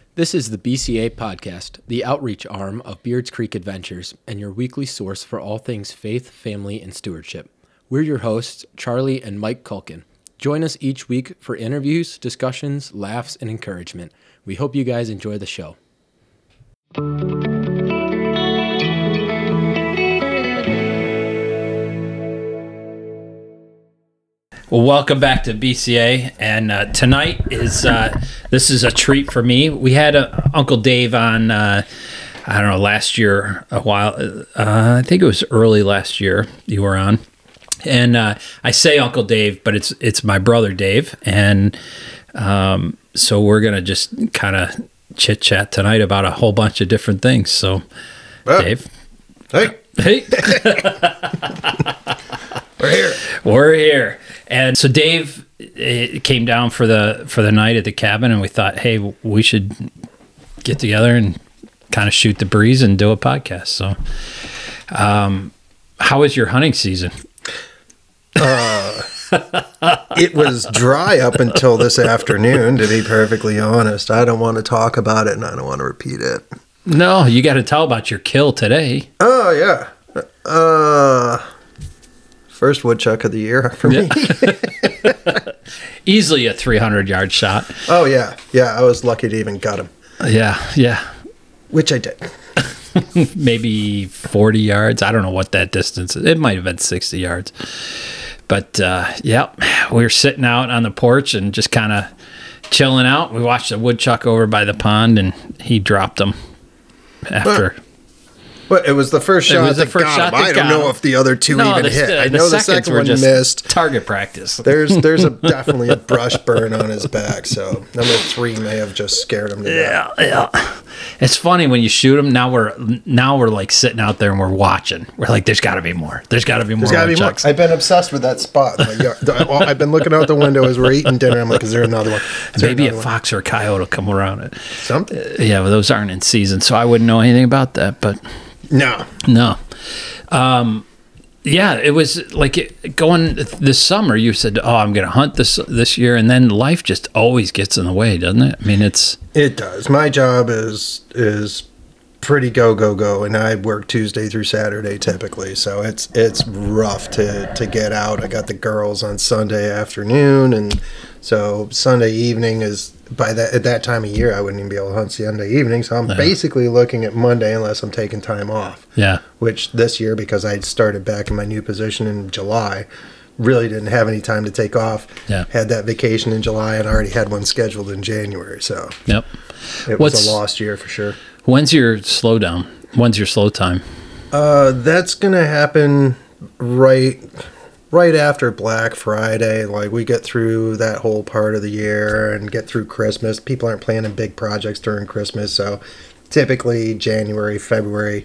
This is the BCA podcast, the outreach arm of Beards Creek Adventures, and your weekly source for all things faith, family, and stewardship. We're your hosts, Charlie and Mike Culkin. Join us each week for interviews, discussions, laughs, and encouragement. We hope you guys enjoy the show. Well, welcome back to BCA, and tonight is this is a treat for me. We had Uncle Dave on, I don't know, last year a while. I think it was early last year you were on, and I say Uncle Dave, but it's my brother Dave, and so we're gonna just kind of chit chat tonight about a whole bunch of different things. So, Dave, hey, we're here. And so Dave came down for the night at the cabin, and we thought, hey, we should get together and kind of shoot the breeze and do a podcast. So, how was your hunting season? It was dry up until this afternoon, to be perfectly honest. I don't want to talk about it, and I don't want to repeat it. No, you got to tell about your kill today. Oh, yeah. First woodchuck of the year for me. Easily a 300-yard shot. Oh, yeah. Yeah, I was lucky to even gut him. Yeah. Which I did. Maybe 40 yards. I don't know what that distance is. It might have been 60 yards. But, yeah, we were sitting out on the porch and just kind of chilling out. We watched a woodchuck over by the pond, and he dropped him after... But it was the first shot that got him. I don't know if the other two even hit. I know the second one missed. Target practice. There's definitely a brush burn on his back, so number 3 may have just scared him to death. Yeah. It's funny when you shoot them. Now we're like sitting out there and we're watching. We're like, there's got to be more. There's got to be more. I've been obsessed with that spot in my yard. I've been looking out the window as we're eating dinner. I'm like, is there another one? Maybe a fox or a coyote will come around it. Something. Yeah, but those aren't in season, so I wouldn't know anything about that. But no. Yeah, it was like going this summer. You said, "Oh, I'm going to hunt this year," and then life just always gets in the way, doesn't it? I mean, it does. My job is pretty go, and I work Tuesday through Saturday typically, so it's rough to get out. I got the girls on Sunday afternoon, and so Sunday evening is at that time of year I wouldn't even be able to hunt Sunday evening. So I'm basically looking at Monday unless I'm taking time off. Yeah. Which this year, because I started back in my new position in July, really didn't have any time to take off. Yeah. Had that vacation in July and already had one scheduled in January. So yep. It was a lost year for sure. When's your slowdown? When's your slow time? That's gonna happen right after Black Friday. Like, we get through that whole part of the year and get through Christmas. People aren't planning big projects during Christmas, so typically January, February,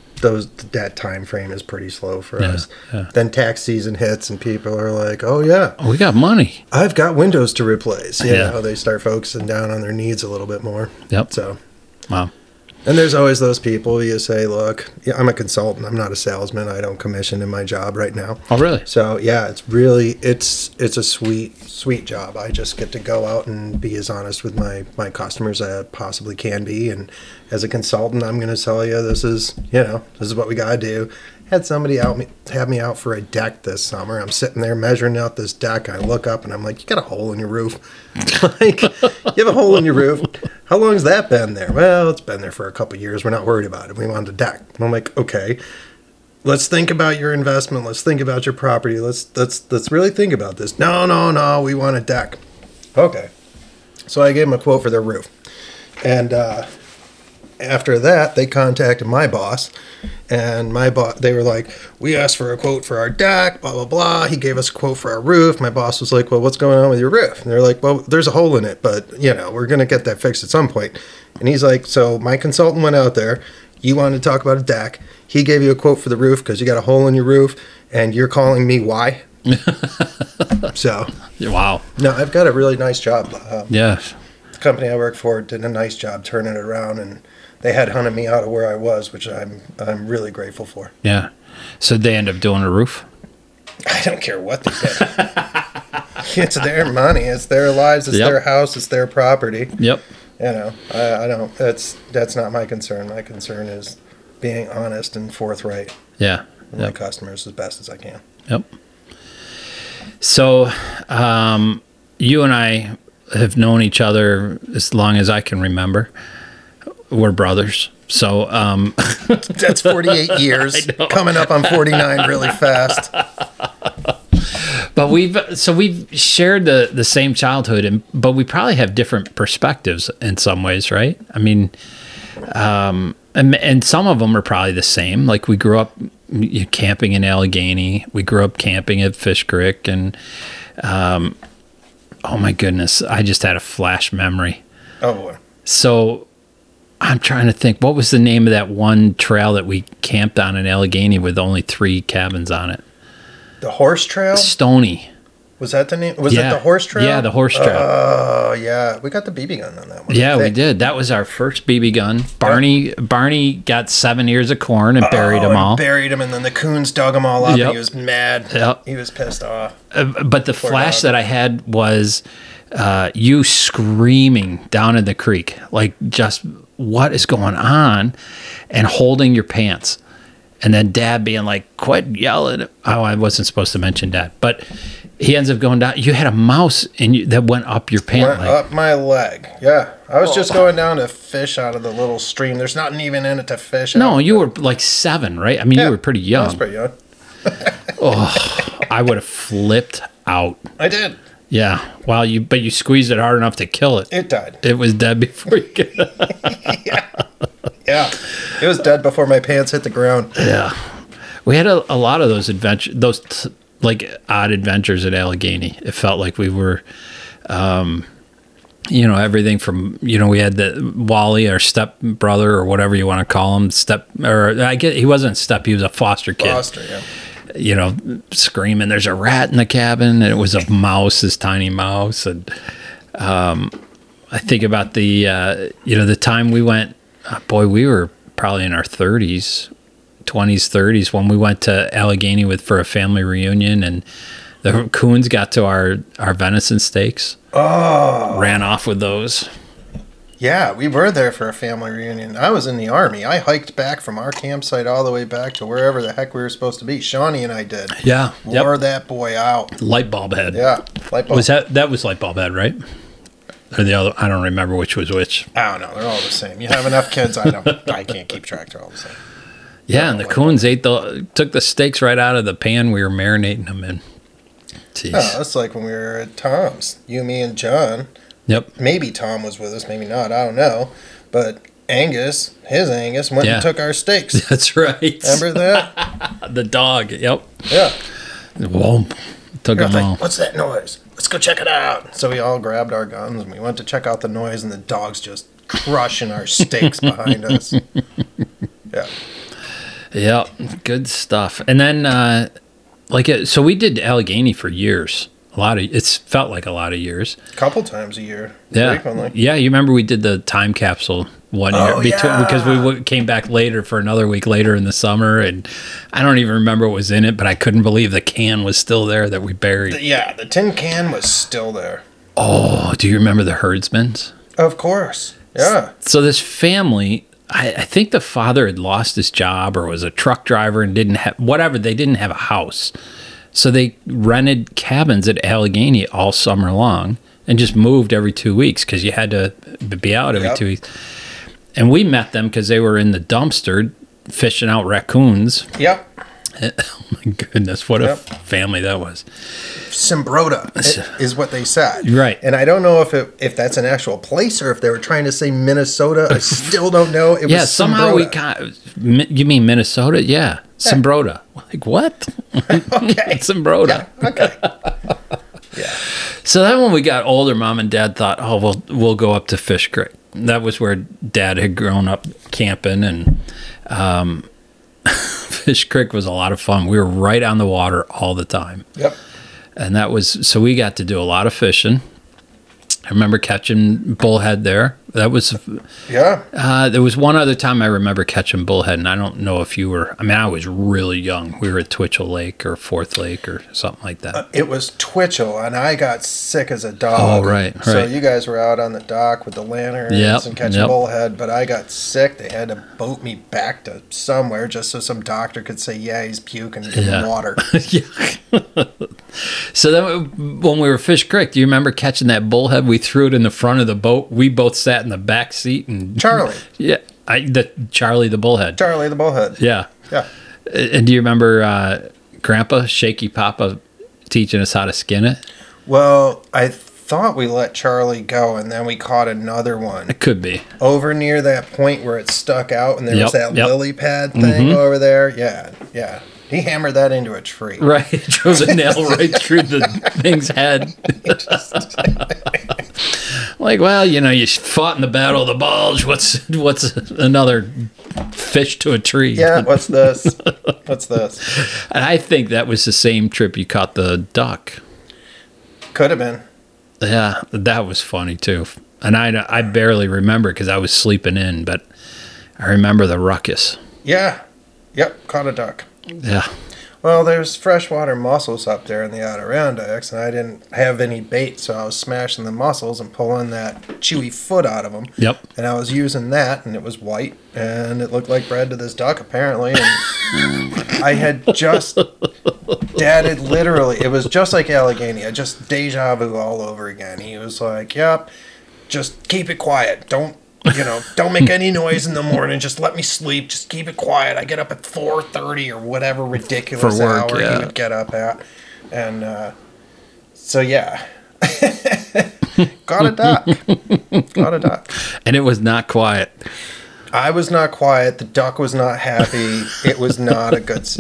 that time frame is pretty slow for us. Yeah. Then tax season hits and people are like, oh yeah, we got money. I've got windows to replace. You know, they start focusing down on their needs a little bit more. Yep. So, wow. And there's always those people you say, look, I'm a consultant. I'm not a salesman. I don't commission in my job right now. Oh, really? So, yeah, it's a sweet job. I just get to go out and be as honest with my customers as I possibly can be. And as a consultant, I'm going to tell you, this is what we got to do. Had somebody have me out for a deck this summer. I'm sitting there measuring out this deck. I look up and I'm like, you got a hole in your roof. Like, you have a hole in your roof. How long has that been there? Well, it's been there for a couple of years. We're not worried about it. We want a deck. And I'm like, okay, let's think about your investment. Let's think about your property. Let's really think about this. No. We want a deck. Okay. So I gave them a quote for their roof. And after that, they contacted my boss. And they were like, we asked for a quote for our deck, blah, blah, blah. He gave us a quote for our roof. My boss was like, well, what's going on with your roof? And they're like, well, there's a hole in it, but, we're going to get that fixed at some point. And he's like, so my consultant went out there. You wanted to talk about a deck. He gave you a quote for the roof because you got a hole in your roof, and you're calling me why? So. Wow. No, I've got a really nice job. Yeah. The company I work for did a nice job turning it around, and they had hunted me out of where I was, which I'm really grateful for. Yeah. So they end up doing a roof? I don't care what they did. It's their money. It's their lives. It's their house. It's their property. Yep. I don't. That's not my concern. My concern is being honest and forthright Yeah. with my customers as best as I can. Yep. So, you and I have known each other as long as I can remember. We're brothers. So, That's 48 years. Coming up on 49 really fast. but we've shared the same childhood, but we probably have different perspectives in some ways, right? I mean, and some of them are probably the same. Like we grew up camping in Allegheny. We grew up camping at Fish Creek, and oh my goodness, I just had a flash memory. Oh boy. So I'm trying to think, what was the name of that one trail that we camped on in Allegheny with only 3 cabins on it? The horse trail? Stony. Was that the name? Was it the horse trail? Yeah, the horse trail. Oh, yeah. We got the BB gun on that one. Yeah, we did. That was our first BB gun. Barney got 7 ears of corn and buried them all. Buried them, and then the coons dug them all up, Yep. and he was mad. Yep. He was pissed off. But the flash that I had was you screaming down in the creek, like just what is going on, and holding your pants. And then Dad being like, quit yelling. Oh, I wasn't supposed to mention Dad. But he ends up going down. You had a mouse that went up your pant leg. Up my leg. Yeah. I was just going down to fish out of the little stream. There's nothing even in it to fish. No, you were like 7, right? I mean, you were pretty young. I was pretty young. I would have flipped out. I did. Yeah. Well, but you squeezed it hard enough to kill it. It died. It was dead before you could. Yeah. It was dead before my pants hit the ground. Yeah. We had a lot of those adventures, like odd adventures at Allegheny. It felt like we were, everything from, we had the Wally, our step brother, or whatever you want to call him, he wasn't a step, he was a foster kid. Foster, yeah. Screaming, there's a rat in the cabin, and it was a mouse, this tiny mouse. And I think about the time we went, we were probably in our 20s, 30s, when we went to Allegheny for a family reunion, and the coons got to our venison steaks. Oh. Ran off with those. Yeah, we were there for a family reunion. I was in the Army. I hiked back from our campsite all the way back to wherever the heck we were supposed to be. Shawnee and I did. Yeah. Wore that boy out. Light bulb head. Yeah. Light bulb. That was light bulb head, right? Or the other, I don't remember which was which. I don't know. They're all the same. You have enough kids, I can't keep track. They're all the same. Yeah, and the coons took the steaks right out of the pan we were marinating them in. Jeez. Oh, that's like when we were at Tom's. You, me, and John. Yep. Maybe Tom was with us, maybe not. I don't know. But Angus, went and took our steaks. That's right. Remember that? The dog. Yep. Yeah. Well, took them all. What's that noise? Let's go check it out. So we all grabbed our guns and we went to check out the noise, and the dog's just crushing our steaks behind us. Yeah. Yep. Good stuff. And then, so we did Allegheny for years. It's felt like a lot of years. A couple times a year. Yeah. Frequently. Yeah. You remember we did the time capsule one year because we came back later for another week later in the summer, and I don't even remember what was in it, but I couldn't believe the can was still there that we buried. The tin can was still there. Oh, do you remember the herdsmans? Of course. Yeah. So this family, I think the father had lost his job or was a truck driver and didn't have a house. So they rented cabins at Allegheny all summer long and just moved every 2 weeks because you had to be out every 2 weeks. And we met them because they were in the dumpster fishing out raccoons. Yep. Oh my goodness, what a family that was. Simbrota is what they said. Right. And I don't know if that's an actual place or if they were trying to say Minnesota. I still don't know. It was somehow Simbrota. You mean Minnesota? Yeah. Simbrota. Like what? Okay. Simbrota. Yeah. Okay. Yeah. So then when we got older, Mom and Dad thought, we'll go up to Fish Creek. That was where Dad had grown up camping, and Fish Creek was a lot of fun. We were right on the water all the time. Yep. And so we got to do a lot of fishing. I remember catching bullhead there. That was Yeah. there was one other time I remember catching bullhead, and I don't know if you were. I mean, I was really young. We were at Twitchell Lake or Fourth Lake or something like that. It was Twitchell, and I got sick as a dog. Oh, right. So you guys were out on the dock with the lanterns and catching bullhead, but I got sick. They had to boat me back to somewhere just so some doctor could say, yeah, he's puking, give him water. So then when we were Fish Creek, do you remember catching that bullhead? We threw it in the front of the boat. We both sat in the back seat. And Charlie. Yeah. Charlie the bullhead. Charlie the bullhead. Yeah. Yeah. And do you remember Grandpa, Shaky Papa, teaching us how to skin it? Well, I thought we let Charlie go, and then we caught another one. It could be. Over near that point where it stuck out, and there was that lily pad thing over there. Yeah, yeah. He hammered that into a tree. Right. He drove a nail right through the thing's head. Like, well, you fought in the Battle of the Bulge. What's another fish to a tree? Yeah, what's this? What's this? And I think that was the same trip you caught the duck. Could have been. Yeah, that was funny, too. And I barely remember because I was sleeping in, but I remember the ruckus. Yeah. Yep, caught a duck. Yeah. Well, there's freshwater mussels up there in the Adirondacks, and I didn't have any bait, so I was smashing the mussels and pulling that chewy foot out of them. Yep. And I was using that, and it was white, and it looked like bread to this duck, apparently. And I had just... Dad had literally... It was just like Allegheny. I just deja vu all over again. He was like, yep, just keep it quiet. Don't make any noise in the morning. Just let me sleep. Just keep it quiet. I get up at 4:30 or whatever ridiculous hour he would get up at. And so, yeah. Got a duck. Got a duck. And it was not quiet. I was not quiet. The duck was not happy. It was not a good...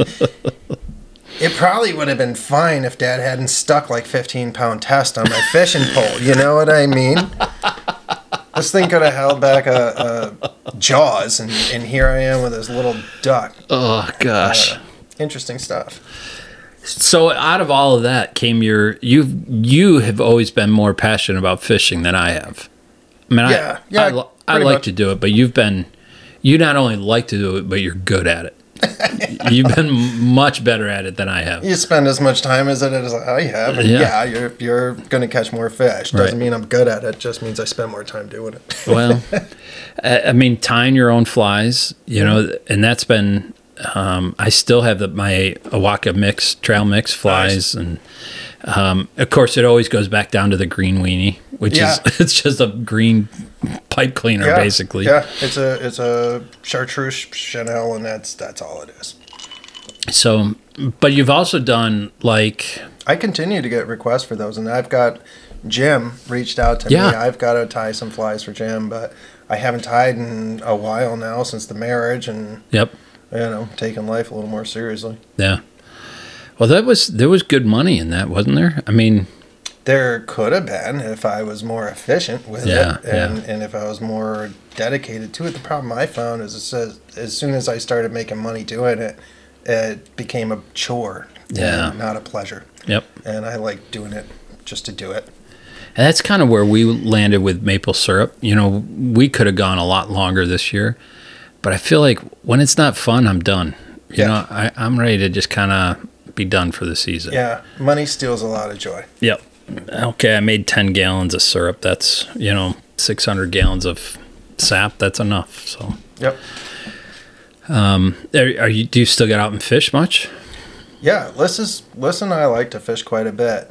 It probably would have been fine if Dad hadn't stuck like 15-pound test on my fishing pole. You know what I mean? This thing could have held back a Jaws, and here I am with this little duck. Oh, gosh. Interesting stuff. So out of all of that came you have always been more passionate about fishing than I have. I mean, I like to do it, but you not only like to do it, but you're good at it. You've been much better at it than I have. You spend as much time as I have, and you're going to catch more fish. Doesn't mean I'm good at it; just means I spend more time doing it. Well, I mean, tying your own flies, and that's been. I still have my Awaka trail mix flies, and of course, it always goes back down to the green weenie, which is it's just a green pipe cleaner, basically. Yeah, it's a chartreuse Chanel, and that's all it is. So, but you've also done like... I continue to get requests for those, and I've got Jim reached out to me. I've got to tie some flies for Jim, but I haven't tied in a while now since the marriage, and taking life a little more seriously. Yeah. Well, there was good money in that, wasn't there? I mean... There could have been if I was more efficient with it and if I was more dedicated to it. The problem I found is as soon as I started making money doing it, it became a chore and not a pleasure. Yep. And I like doing it just to do it. And that's kind of where we landed with maple syrup. We could have gone a lot longer this year, but I feel like when it's not fun, I'm done. I'm ready to just kind of be done for the season. Yeah, money steals a lot of joy. Yep. Okay, I made 10 gallons of syrup. That's, 600 gallons of sap. That's enough. So. Yep. Do you still get out and fish much? Yeah, Liz and I like to fish quite a bit.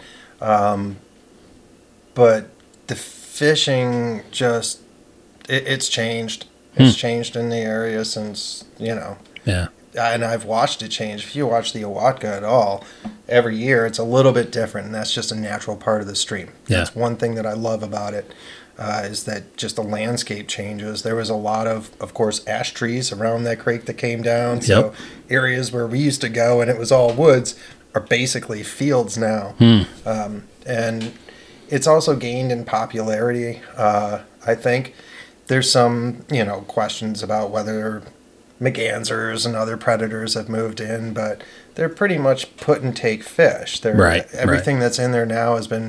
But the fishing just, it's changed. It's changed in the area since, Yeah. And I've watched it change. If you watch the Awatka at all, every year it's a little bit different, and that's just a natural part of the stream. Yeah. That's one thing that I love about it, is that just the landscape changes. There was a lot of course, ash trees around that creek that came down. So areas where we used to go and it was all woods are basically fields now. And it's also gained in popularity. I think there's some, questions about whether McGanzers and other predators have moved in, but they're pretty much put and take fish. Everything that's in there now has been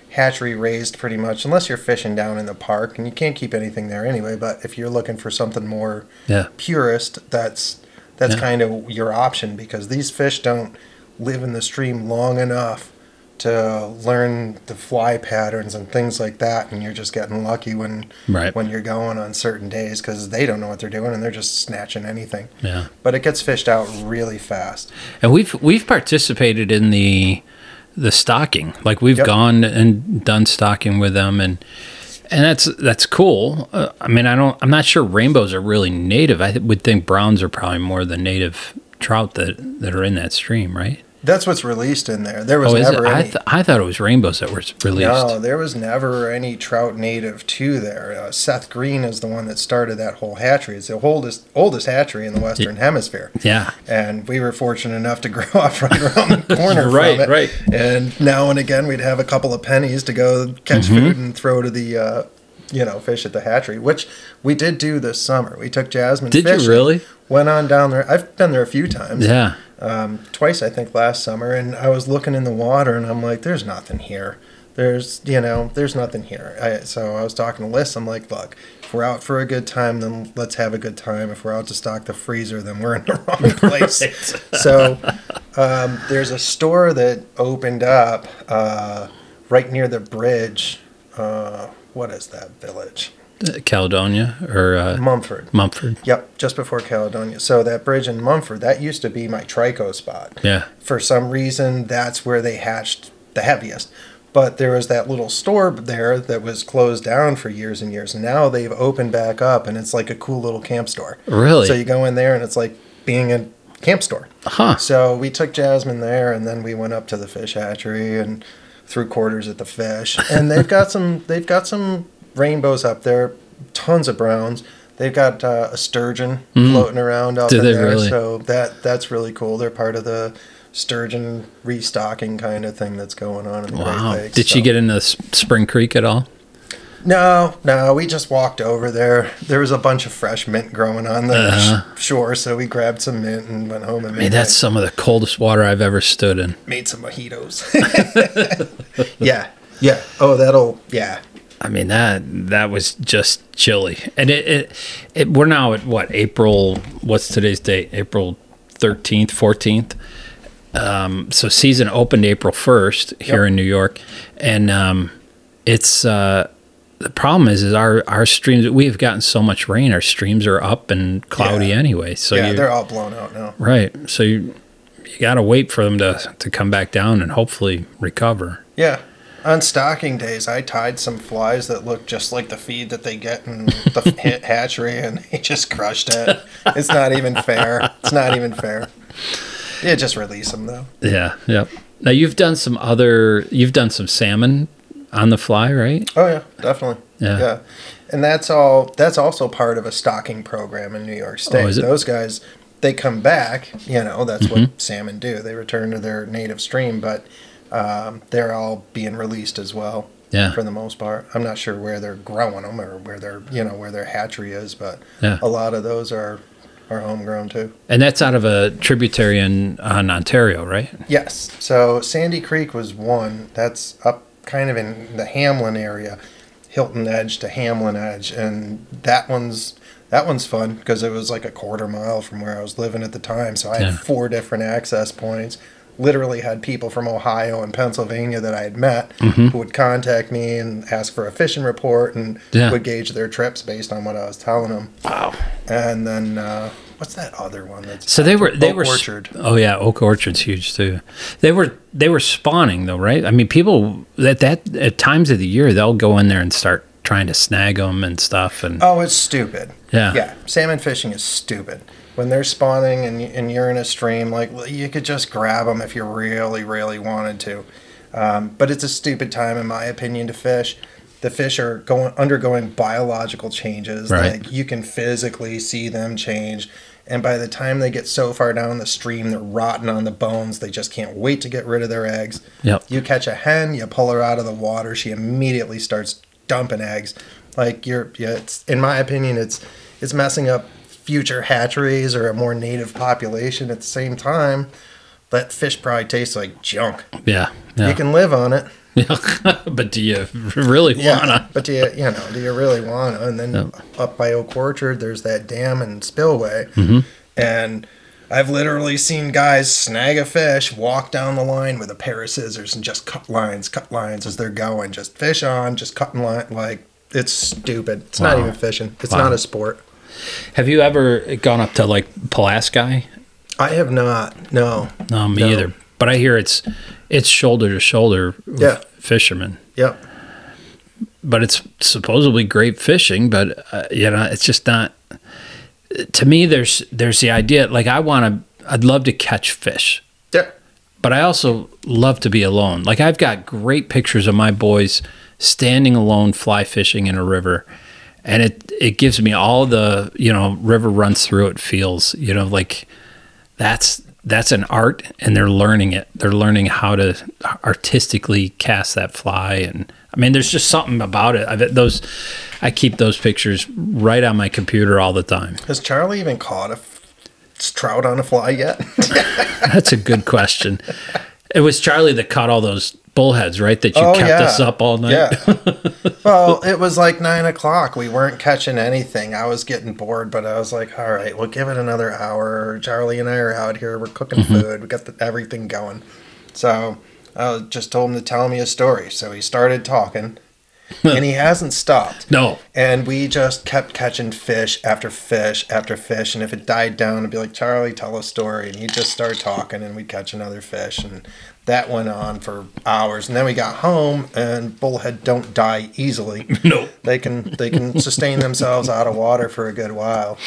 hatchery raised pretty much, unless you're fishing down in the park, and you can't keep anything there anyway. But if you're looking for something more purist, that's kind of your option, because these fish don't live in the stream long enough to learn the fly patterns and things like that, and you're just getting lucky when you're going on certain days, because they don't know what they're doing and they're just snatching anything. Yeah. But it gets fished out really fast. And we've participated in the stocking. Like we've gone and done stocking with them, and that's cool. I mean, I'm not sure rainbows are really native. I would think browns are probably more the native trout that are in that stream, right? That's what's released in there. There was never any. I thought it was rainbows that were released. No, there was never any trout native to there. Seth Green is the one that started that whole hatchery. It's the oldest hatchery in the Western Hemisphere. Yeah. And we were fortunate enough to grow up right around the corner from it. Right. And now and again, we'd have a couple of pennies to go catch food and throw to the, fish at the hatchery, which we did do this summer. We took Jasmine fishing. Did you really? Went on down there. I've been there a few times. Yeah. Twice, I think, last summer, and I was looking in the water, and I'm like, there's nothing here. There's nothing here. So I was talking to Liz. I'm like, look, if we're out for a good time, then let's have a good time. If we're out to stock the freezer, then we're in the wrong place. So there's a store that opened up right near the bridge. What is that village? Caledonia or Mumford. Mumford. Yep, just before Caledonia. So that bridge in Mumford, that used to be my trico spot. Yeah. For some reason, that's where they hatched the heaviest. But there was that little store there that was closed down for years and years. Now they've opened back up, and it's like a cool little camp store. Really? So you go in there, and it's like being a camp store. Huh. So we took Jasmine there, and then we went up to the fish hatchery and threw quarters at the fish. And they've got some rainbows up there, tons of browns. They've got a sturgeon floating around up in there. Really? So that's really cool. They're part of the sturgeon restocking kind of thing that's going on in the Great Lakes. Did she get into Spring Creek at all? No, we just walked over there. There was a bunch of fresh mint growing on the shore, so we grabbed some mint and went home and made that's some of the coldest water I've ever stood in. Made some mojitos. Yeah. Oh, yeah. I mean, that was just chilly. And it we're now at what, April, what's today's date? April 13th, 14th. So season opened April 1st here in New York. And it's the problem is our streams, we've gotten so much rain, our streams are up and cloudy anyway. So they're all blown out now. Right. So you got to wait for them to come back down and hopefully recover. Yeah. On stocking days, I tied some flies that looked just like the feed that they get in the hatchery, and they just crushed it. It's not even fair. Yeah, just release them, though. Yeah, yep. Now, you've done some salmon on the fly, right? Oh, yeah, definitely. Yeah. And that's also part of a stocking program in New York State. Oh, is it? Those guys, they come back, that's what salmon do. They return to their native stream, but they're all being released as well. Yeah. For the most part, I'm not sure where they're growing them or where where their hatchery is, but a lot of those are homegrown too. And that's out of a tributary in Ontario, right? Yes. So Sandy Creek was one. That's up kind of in the Hamlin area, Hilton Edge to Hamlin Edge, and that one's fun because it was like a quarter mile from where I was living at the time. So I had 4 different access points. Literally had people from Ohio and Pennsylvania that I had met who would contact me and ask for a fishing report and would gauge their trips based on what I was telling them. Wow. And then what's that other one? So they were Orchard. Oh yeah, Oak Orchard's huge too. They were spawning though, right? I mean, people at times of the year they'll go in there and start trying to snag them and stuff. And it's stupid. Yeah. Salmon fishing is stupid. When they're spawning and you're in a stream, like you could just grab them if you really, really wanted to. But it's a stupid time, in my opinion, to fish. The fish are undergoing biological changes. Right. Like you can physically see them change. And by the time they get so far down the stream, they're rotting on the bones. They just can't wait to get rid of their eggs. Yep. You catch a hen, you pull her out of the water, she immediately starts dumping eggs. Like it's in my opinion, it's messing up future hatcheries or a more native population. At the same time, that fish probably tastes like junk. Yeah. You can live on it. But do you really wanna? But do you really wanna? And then up by Oak Orchard, there's that dam and spillway, and I've literally seen guys snag a fish, walk down the line with a pair of scissors, and just cut lines as they're going. Just fish on, just cutting line. Like, it's stupid. It's not even fishing. It's not a sport. Have you ever gone up to like Pulaski? I have not. No. No, me either. But I hear it's shoulder to shoulder with fishermen. Yep. But it's supposedly great fishing, but it's just not. To me, there's the idea, like I'd love to catch fish. Yeah. But I also love to be alone. Like I've got great pictures of my boys standing alone fly fishing in a river, and it gives me all the, river runs through it feels, like that's an art, and they're learning it. They're learning how to artistically cast that fly, and I mean, there's just something about it. I keep those pictures right on my computer all the time. Has Charlie even caught a trout on a fly yet? That's a good question. It was Charlie that caught all those bullheads, right? That you kept us up all night. Yeah. Well, it was like 9 o'clock. We weren't catching anything. I was getting bored, but I was like, all right, we'll give it another hour. Charlie and I are out here. We're cooking food. We got everything going. So I just told him to tell me a story. So he started talking, and he hasn't stopped. No. And we just kept catching fish after fish after fish. And if it died down, I'd be like, Charlie, tell a story. And he'd just start talking, and we'd catch another fish. And that went on for hours. And then we got home, and bullhead don't die easily. No. They can sustain themselves out of water for a good while.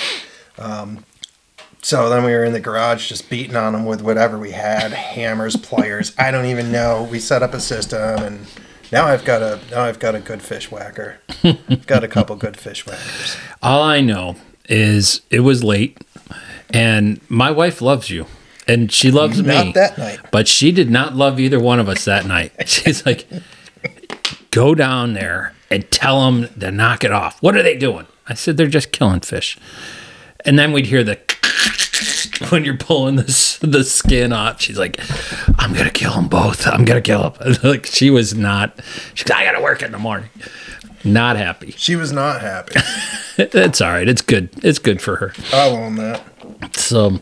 So then we were in the garage just beating on them with whatever we had, hammers, pliers. I don't even know. We set up a system, and now I've got a good fish whacker. I've got a couple good fish whackers. All I know is it was late, and my wife loves you, and she loves me. Not that night. But she did not love either one of us that night. She's like, go down there and tell them to knock it off. What are they doing? I said, they're just killing fish. And then we'd hear the when you're pulling the skin off. She's like, I'm going to kill them both. I'm going to kill them. Like, she's like, I got to work in the morning. Not happy. She was not happy. It's all right. It's good. It's good for her. I'll own that. So,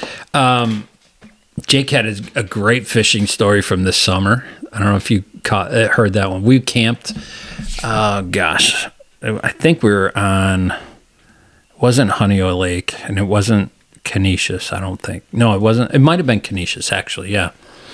Jake had a great fishing story from this summer. I don't know if you heard that one. We camped. Gosh, I think we were on. It wasn't Honeoye Lake, and it wasn't Canisius. I don't think. No, it wasn't. It might have been Canisius, actually. Yeah.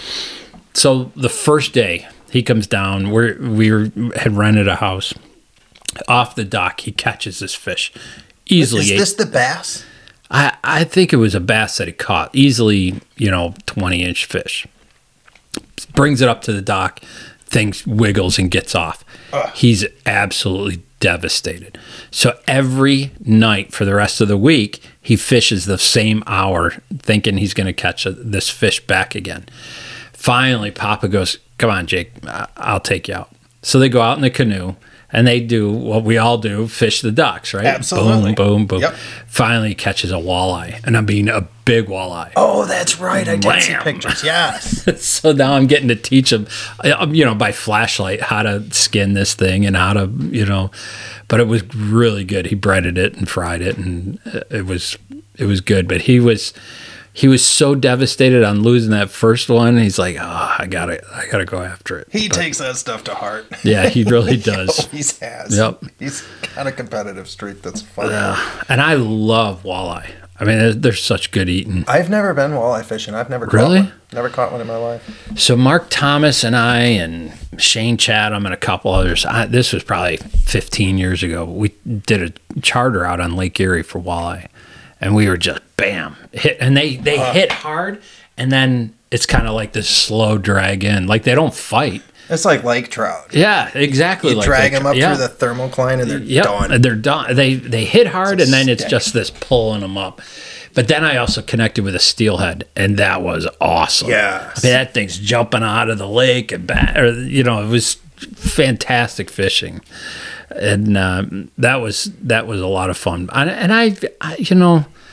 So the first day he comes down, we had rented a house. Off the dock, he catches this fish. Easily. Is this the bass? I think it was a bass that he caught. Easily, 20-inch fish. Brings it up to the dock. Thing wiggles and gets off. He's absolutely devastated. So every night for the rest of the week, he fishes the same hour thinking he's going to catch this fish back again. Finally, Papa goes, come on, Jake, I'll take you out. So they go out in the canoe, and they do what we all do, fish the docks, right? Absolutely. Boom, boom, boom. Yep. Finally, he catches a walleye, and I mean a big walleye. Oh, that's right. I did see Wham. pictures. Yes. So now I'm getting to teach him, by flashlight, how to skin this thing and how to, but it was really good. He breaded it and fried it, and it was good. But he was so devastated on losing that first one. He's like, I gotta go after it. He takes that stuff to heart. Yeah, he really does. He always has. Yep. He's got a competitive streak that's fun. And I love walleye. I mean, they're such good eating. I've never been walleye fishing. I've never Really? caught one. Never caught one in my life. So Mark Thomas and I and Shane Chatham and a couple others, this was probably 15 years ago, we did a charter out on Lake Erie for walleye. And we were just, bam, hit. And they hit hard, and then it's kind of like this slow drag in. Like, they don't fight. It's like lake trout. Yeah, exactly. You like drag them up yeah. through the thermocline, and they're Yep, done. they're done. They hit hard, and then it's stick. just this pulling them up. But then I also connected with a steelhead, and that was awesome. Yes. I mean, that thing's jumping out of the lake and back. It was fantastic fishing, and that was a lot of fun. And I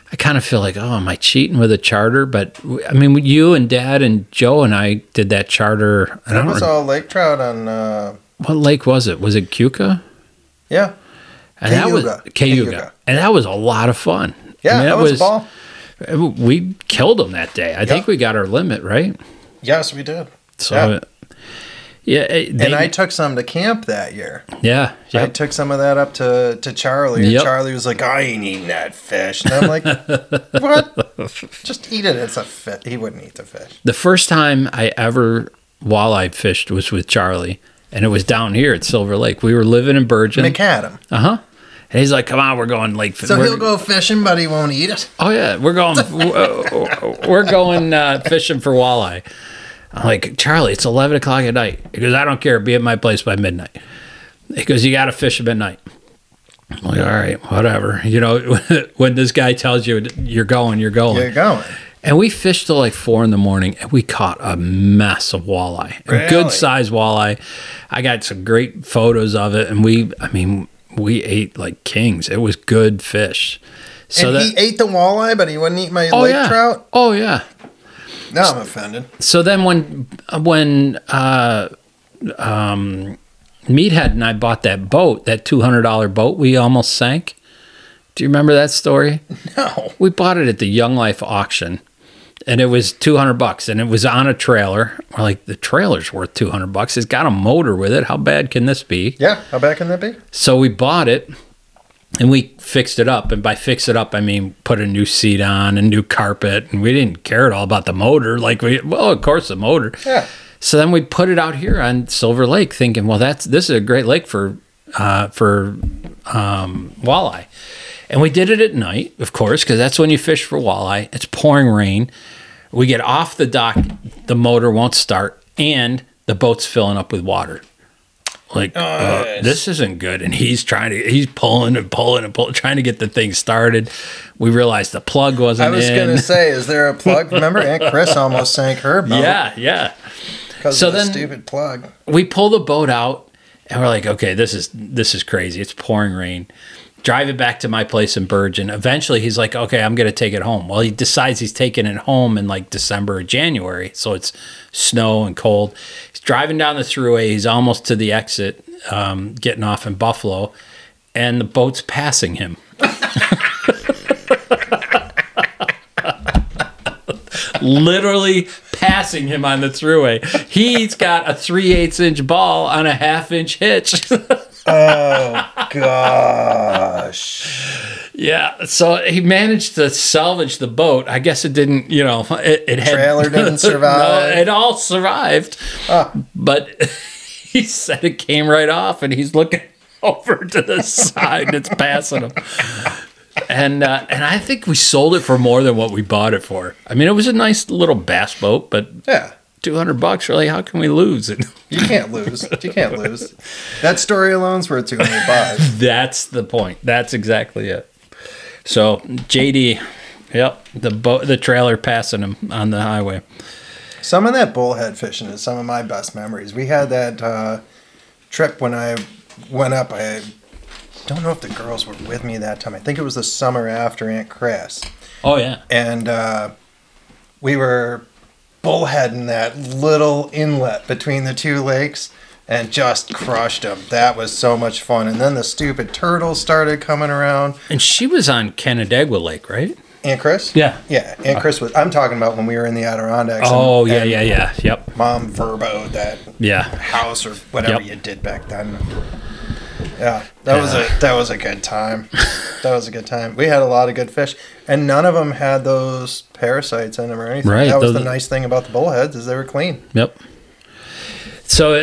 I kind of feel like, oh, am I cheating with a charter? But I mean, you and Dad and Joe and I did that charter. That was all lake trout on. What lake was it? Was it Keuka? Yeah. And that was Cayuga. And that was a lot of fun. Yeah, that was a ball. We killed them that day. I think we got our limit, right? Yes, we did. So, and I took some to camp that year. Yeah. I took some of that up to Charlie. And Charlie was like, I ain't eating that fish. And I'm like, what? Just eat it. It's a fish. He wouldn't eat the fish. The first time I ever walleye fished was with Charlie. And it was down here at Silver Lake. We were living in Bergen. McAdam. Uh-huh. And he's like, come on, we're going lake fishing. So he'll go fishing, but he won't eat it? Oh, yeah. We're going fishing for walleye. I'm like, Charlie, it's 11 o'clock at night. He goes, I don't care. Be at my place by midnight. He goes, you got to fish them at night. I'm like, all right, whatever. You know, when this guy tells you you're going, you're going. You're going. And we fished till like 4 a.m, and we caught a mess of walleye. Really? A good size walleye. I got some great photos of it, and we ate like kings. It was good fish. So he ate the walleye, but he wouldn't eat my lake trout? Oh, yeah. Now I'm offended. So then when Meathead and I bought that boat, that $200 boat we almost sank. Do you remember that story? No. We bought it at the Young Life auction. And it was $200, and it was on a trailer. We're like, the trailer's worth $200. It's got a motor with it. How bad can this be? Yeah, how bad can that be? So we bought it, and we fixed it up. And by fix it up, I mean put a new seat on, a new carpet, and we didn't care at all about the motor. Of course the motor. Yeah. So then we put it out here on Silver Lake, thinking, well, this is a great lake for walleye. And we did it at night, of course, because that's when you fish for walleye. It's pouring rain. We get off the dock, the motor won't start, and the boat's filling up with water. Like, this isn't good. And he's pulling and pulling and pulling, trying to get the thing started. We realized the plug wasn't in. I was going to say, is there a plug? Remember, Aunt Chris almost sank her boat. Yeah. Because of the stupid plug. We pull the boat out, and we're like, okay, this is crazy. It's pouring rain. Drive it back to my place in Bergen. Eventually, he's like, okay, I'm going to take it home. Well, he decides he's taking it home in like December or January. So it's snow and cold. He's driving down the thruway. He's almost to the exit, getting off in Buffalo. And the boat's passing him. Literally passing him on the thruway. He's got a 3/8" ball on a 1/2" hitch. Oh, gosh. Yeah, so he managed to salvage the boat. I guess it didn't, it had... Trailer didn't survive? No, it all survived. But he said it came right off, and he's looking over to the side, and it's passing him. And I think we sold it for more than what we bought it for. I mean, it was a nice little bass boat, but... Yeah. $200, really? How can we lose it? You can't lose. That story alone's worth $200. That's the point. That's exactly it. So JD, yep, the trailer passing him on the highway. Some of that bullhead fishing is some of my best memories. We had that trip when I went up. I don't know if the girls were with me that time. I think it was the summer after Aunt Chris. Oh yeah. And we were bullheading that little inlet between the two lakes and just crushed them. That was so much fun. And then the stupid turtles started coming around. And she was on Canandaigua Lake, right? Aunt Chris? Yeah. Yeah, Aunt Chris was... I'm talking about when we were in the Adirondacks. Oh, yeah. Yep. Mom verboed that house or whatever you did back then. Yeah, that was a good time. That was a good time. We had a lot of good fish, and none of them had those parasites in them or anything. Right. That was the nice thing about the bullheads is they were clean. Yep. So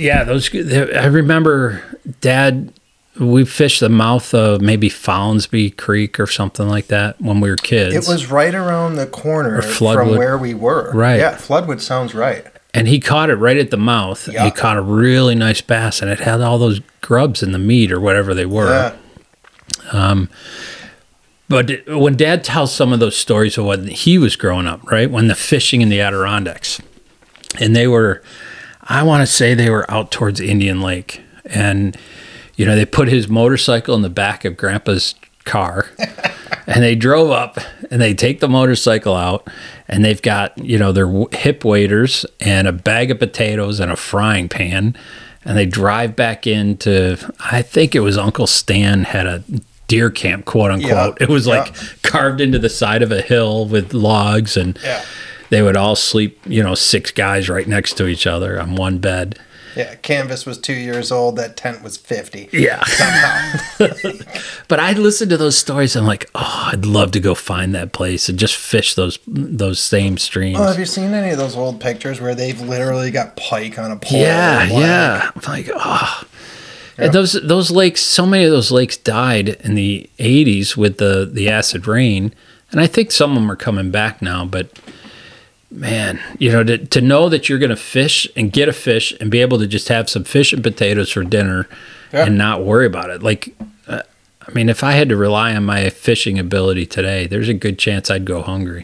I remember Dad. We fished the mouth of maybe Fowlsby Creek or something like that when we were kids. It was right around the corner from where we were. Right. Yeah, Floodwood sounds right. And he caught it right at the mouth. Yeah. He caught a really nice bass, and it had all those grubs in the meat or whatever they were. Yeah. But when Dad tells some of those stories of when he was growing up, right, when the fishing in the Adirondacks, and they were, I want to say they were out towards Indian Lake, and they put his motorcycle in the back of Grandpa's car, and they drove up, and they take the motorcycle out, and they've got, you know, their hip waders and a bag of potatoes and a frying pan, and they drive back into, I think it was Uncle Stan had a deer camp, quote unquote. It was like carved into the side of a hill with logs, and they would all sleep, you know, 6 guys right next to each other on one bed. Yeah, canvas was 2 years old. That tent was 50. Yeah. Somehow. But I listened to those stories. I'm like, oh, I'd love to go find that place and just fish those same streams. Well, have you seen any of those old pictures where they've literally got pike on a pole? Yeah. I'm like, oh. And those lakes, so many of those lakes died in the 80s with the acid rain. And I think some of them are coming back now, but man, you know, to know that you're going to fish and get a fish and be able to just have some fish and potatoes for dinner and not worry about it. Like, I mean, if I had to rely on my fishing ability today, there's a good chance I'd go hungry.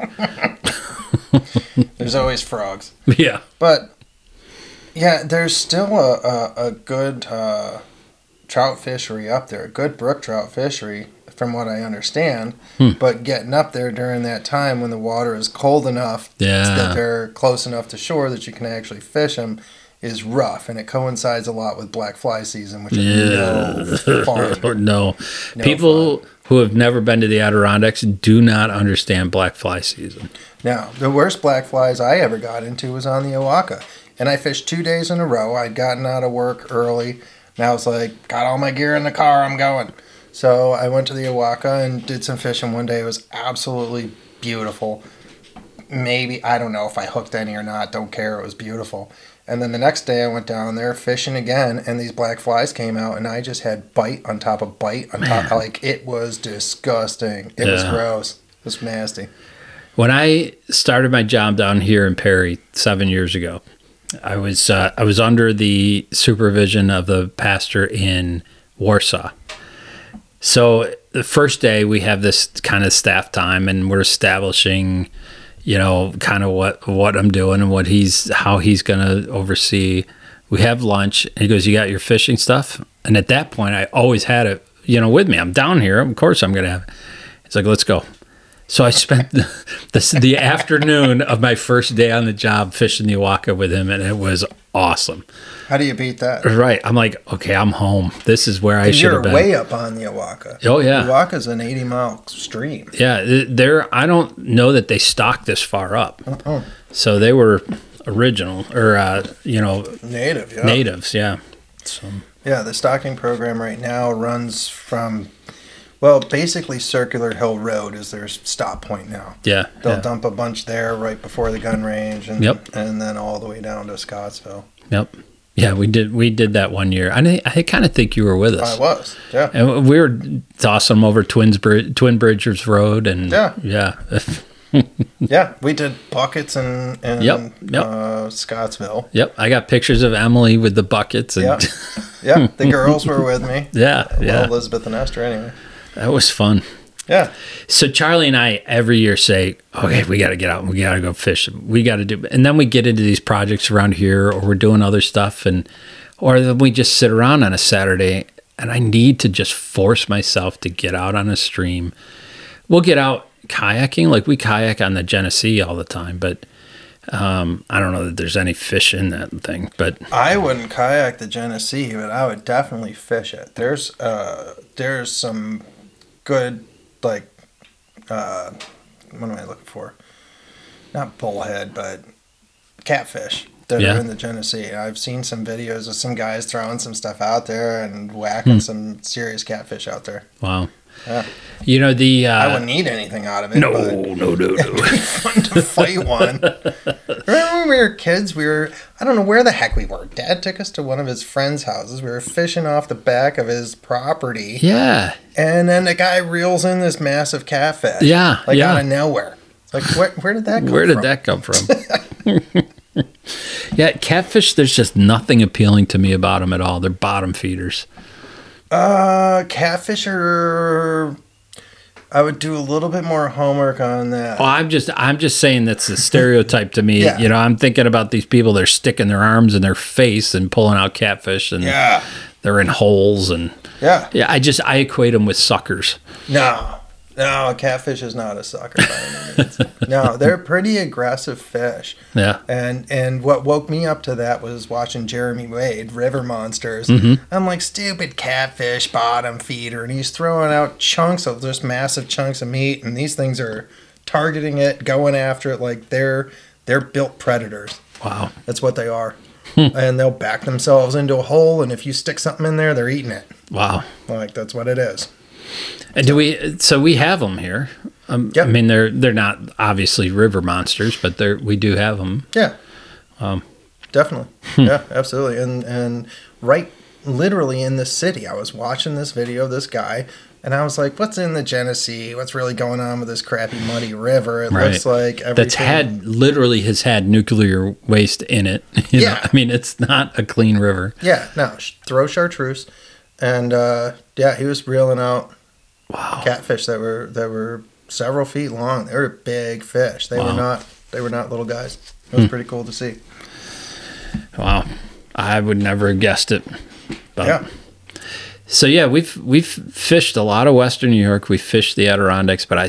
There's always frogs. Yeah. But, yeah, there's still a good trout fishery up there, a good brook trout fishery, from what I understand. But getting up there during that time when the water is cold enough that they're close enough to shore that you can actually fish them is rough, and it coincides a lot with black fly season, which is no fun. No people fun. Who have never been to the Adirondacks do not understand black fly season. Now, the worst black flies I ever got into was on the Owaka, and I fished 2 days in a row. I'd gotten out of work early, and I was like, got all my gear in the car, I'm going. So I went to the Owaka and did some fishing one day. It was absolutely beautiful. Maybe, I don't know if I hooked any or not, don't care, it was beautiful. And then the next day I went down there fishing again, and these black flies came out, and I just had bite on top of bite on top. Like, it was disgusting. It was gross. It was nasty. When I started my job down here in Perry 7 years ago, I was under the supervision of the pastor in Warsaw. So the first day we have this kind of staff time, and we're establishing, you know, kind of what I'm doing and how he's going to oversee. We have lunch, and he goes, "You got your fishing stuff?" And at that point, I always had it, you know, with me. I'm down here. Of course I'm going to have it. It's like, let's go. So I spent the afternoon of my first day on the job fishing the Owaka with him, and it was awesome. How do you beat that? Right. I'm like, okay, I'm home. This is where I should have been. You're way up on the Owaka. Oh, yeah. The Owaka's an 80-mile stream. Yeah. I don't know that they stocked this far up. So they were original, or, you know. Native, yeah. Natives, yeah. So. Yeah, the stocking program right now runs from... Well, basically, Circular Hill Road is their stop point now. Yeah. They'll dump a bunch there right before the gun range, and then all the way down to Scottsville. Yep. Yeah, we did that one year. I kind of think you were with us. I was, yeah. And we were tossing them over Twin Bridgers Road, and yeah. Yeah, we did buckets in Scottsville. Yep, I got pictures of Emily with the buckets. And yeah, the girls were with me. Yeah. Elizabeth and Esther, anyway. That was fun. Yeah. So Charlie and I every year say, okay, we got to get out and we got to go fish. We got to do, and then we get into these projects around here, or we're doing other stuff, or then we just sit around on a Saturday, and I need to just force myself to get out on a stream. We'll get out kayaking, like we kayak on the Genesee all the time, but I don't know that there's any fish in that thing. But I wouldn't kayak the Genesee, but I would definitely fish it. There's some good, like, what am I looking for? Not bullhead, but catfish that are in the Genesee. I've seen some videos of some guys throwing some stuff out there and whacking some serious catfish out there. Wow. Yeah. You know, I wouldn't eat anything out of it. No. It'd be fun to fight one. Remember when we were kids, I don't know where the heck we were. Dad took us to one of his friends' houses. We were fishing off the back of his property. Yeah. And then the guy reels in this massive catfish. Yeah. Like out of nowhere. It's like, where did that come from? Where did that come from? Yeah, catfish, there's just nothing appealing to me about them at all. They're bottom feeders. Catfish are... I would do a little bit more homework on that. Oh, I'm just saying that's a stereotype to me. Yeah. You know, I'm thinking about these people that are sticking their arms in their face and pulling out catfish, and they're in holes, and I equate them with suckers. No. No, a catfish is not a sucker by any means. No, they're pretty aggressive fish. Yeah. And what woke me up to that was watching Jeremy Wade, River Monsters. I'm like, stupid catfish bottom feeder, and he's throwing out chunks of just massive chunks of meat, and these things are targeting it, going after it like they're built predators. Wow. That's what they are. And they'll back themselves into a hole, and if you stick something in there, they're eating it. Wow. Like, that's what it is. And we have them here. Yep. I mean, they're not obviously river monsters, but we do have them. Yeah. Definitely. Yeah, absolutely. And right literally in the city, I was watching this video of this guy, and I was like, what's in the Genesee? What's really going on with this crappy muddy river? It looks like everything. Literally has had nuclear waste in it. You know? I mean, it's not a clean river. Yeah, no, throw chartreuse. And he was reeling out catfish that were several feet long. They were big fish. They were not little guys. It was pretty cool to see. Wow. I would never have guessed it. But. Yeah. So yeah, we've fished a lot of Western New York. We fished the Adirondacks, but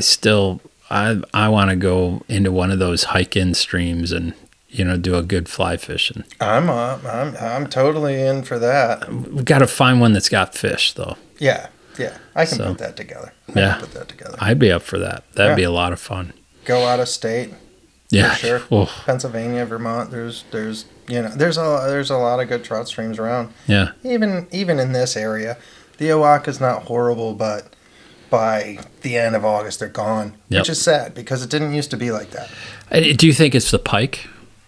I want to go into one of those hike-in streams and do a good fly fishing. I'm totally in for that. We got to find one that's got fish though. Yeah, I can put that together. I'd be up for that. That'd be a lot of fun. Go out of state. Yeah, for sure. Oh. Pennsylvania, Vermont. There's there's a lot of good trout streams around. Yeah. Even in this area, the Owaka's not horrible, but by the end of August they're gone, which is sad because it didn't used to be like that. Do you think it's the pike?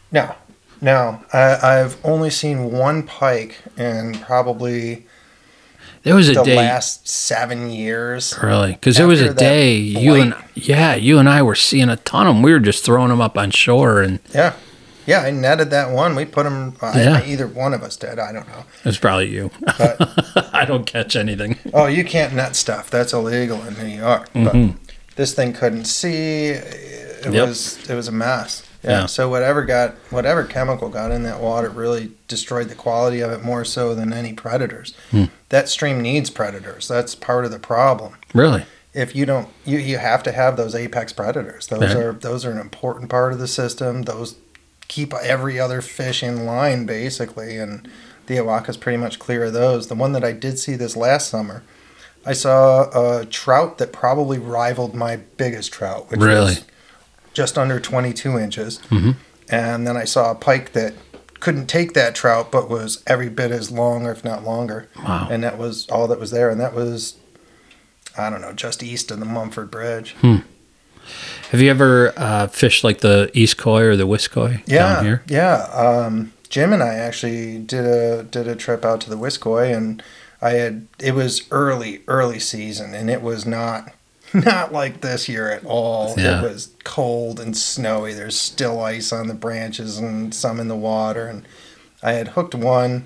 No. I've only seen one pike in probably there was a the day last 7 years. Really? Because there was a day you and I were seeing a ton of them. We were just throwing them up on shore and yeah, I netted that one. We put them. Either one of us did. I don't know. It was probably you. But, I don't catch anything. Oh, you can't net stuff. That's illegal in New York. But this thing couldn't see. It was a mess. Yeah. So whatever chemical got in that water really destroyed the quality of it more so than any predators. That stream needs predators. That's part of the problem. Really? If you don't, you have to have those apex predators. Those are an important part of the system. Those keep every other fish in line basically, and the Owaka's pretty much clear of those. The one that I did see this last summer, I saw a trout that probably rivaled my biggest trout, which was just under 22 inches. And then I saw a pike that couldn't take that trout, but was every bit as long, or if not longer. Wow. And that was all that was there. And that was, I don't know, just east of the Mumford Bridge. Have you ever fished like the East Koi or the Wiskoi down here? Yeah. Jim and I actually did a trip out to the Wiskoi, and it was early season, and it was not like this year at all. Yeah. It was cold and snowy. There's still ice on the branches and some in the water, and I had hooked one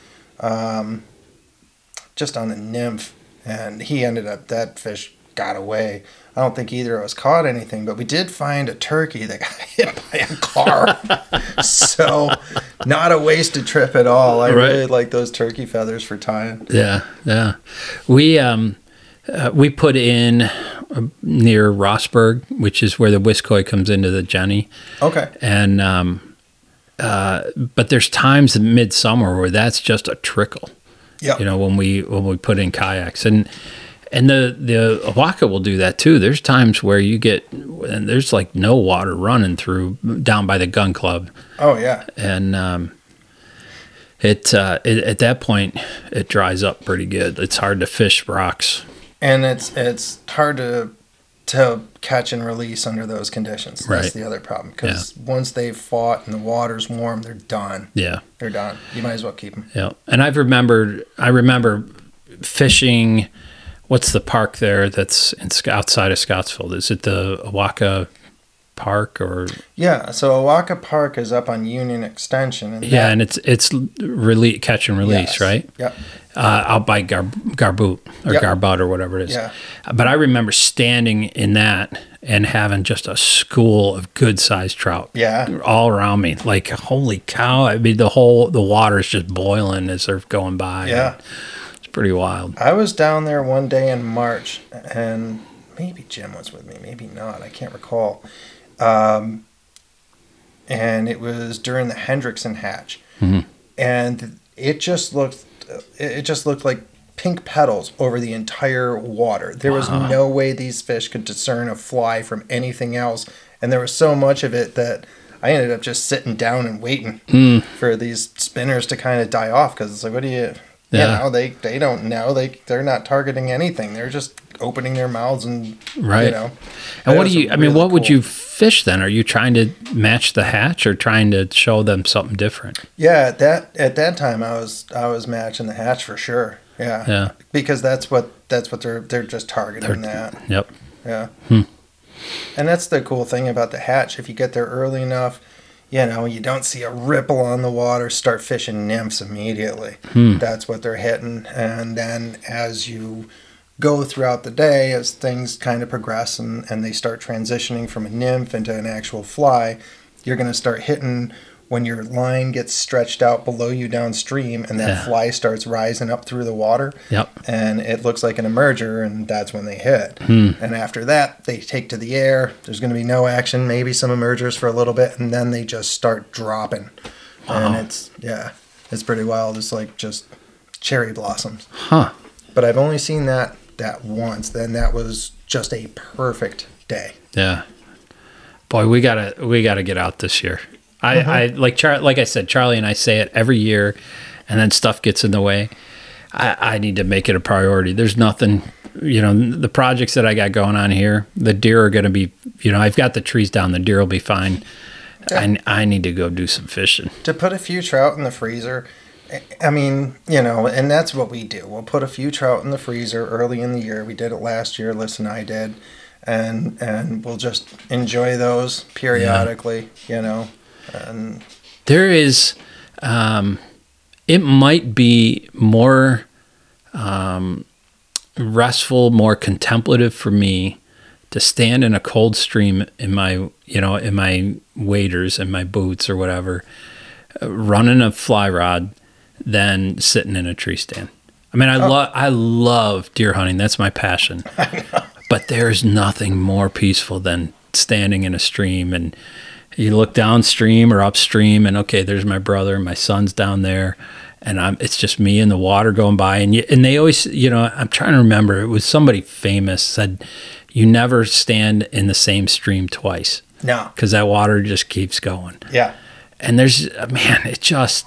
just on a nymph, and that fish got away. I don't think either of us caught anything, but we did find a turkey that got hit by a car. So not a wasted trip at all. I really like those turkey feathers for tying. Yeah. We put in near Rossburg, which is where the Wiskoi comes into the Jenny. Okay. And but there's times in midsummer where that's just a trickle. Yeah. When we put in kayaks, and the Owaka will do that too. There's times where and there's like no water running through down by the gun club. Oh yeah. And at that point it dries up pretty good. It's hard to fish rocks. And it's hard to catch and release under those conditions. That's the other problem. Because once they've fought and the water's warm, they're done. Yeah. They're done. You might as well keep them. Yeah. And I remember fishing. What's the park there that's outside of Scottsville? Is it the Owaka Park or? Yeah, so Owaka Park is up on Union Extension. And and it's catch and release, right? Yep. Out by Garboot or Garbut or whatever it is. Yeah. But I remember standing in that and having just a school of good sized trout. Yeah. All around me, like holy cow! I mean, the water's just boiling as they're going by. Yeah. Pretty wild. I was down there one day in March, and maybe Jim was with me, maybe not. I can't recall. And it was during the Hendrickson hatch, and it just looked like pink petals over the entire water. There was no way these fish could discern a fly from anything else, and there was so much of it that I ended up just sitting down and waiting for these spinners to kind of die off, because it's like, what do you... Yeah. You know, they don't know. They're not targeting anything. They're just opening their mouths and, Right. you know. And what do you, I mean, what would you fish then? Are you trying to match the hatch or trying to show them something different? Yeah, at that time I was matching the hatch for sure. Yeah. Yeah. Because that's what they're just targeting that. Yep. Yeah. And that's the cool thing about the hatch. If you get there early enough, you know, you don't see a ripple on the water, start fishing nymphs immediately. That's what they're hitting. And then as you go throughout the day, as things kind of progress and they start transitioning from a nymph into an actual fly, you're going to start hitting when your line gets stretched out below you downstream and that fly starts rising up through the water. Yep. And it looks like an emerger, and that's when they hit. And after that, they take to the air. There's going to be no action, maybe some emergers for a little bit, and then they just start dropping. And it's pretty wild. It's like just cherry blossoms. Huh. But I've only seen that once. Then that was just a perfect day. Yeah. Boy, we gotta get out this year. I like I said, Charlie and I say it every year, and then stuff gets in the way. I need to make it a priority. There's nothing, you know, the projects that I got going on here, the deer are going to be, you know, I've got the trees down, the deer will be fine. Yeah. I need to go do some fishing. To put a few trout in the freezer, I mean, you know, and that's what we do. We'll put a few trout in the freezer early in the year. We did it last year, Liz and I did. And we'll just enjoy those periodically, you know. And there is, it might be more restful, more contemplative for me to stand in a cold stream in my waders and my boots or whatever, running a fly rod than sitting in a tree stand. I mean, I love deer hunting. That's my passion. But there's nothing more peaceful than standing in a stream, and you look downstream or upstream, and okay, there's my brother, my son's down there, and it's just me and the water going by. And they always, you know, I'm trying to remember, it was somebody famous said, you never stand in the same stream twice. No. Because that water just keeps going. Yeah. And there's, man, it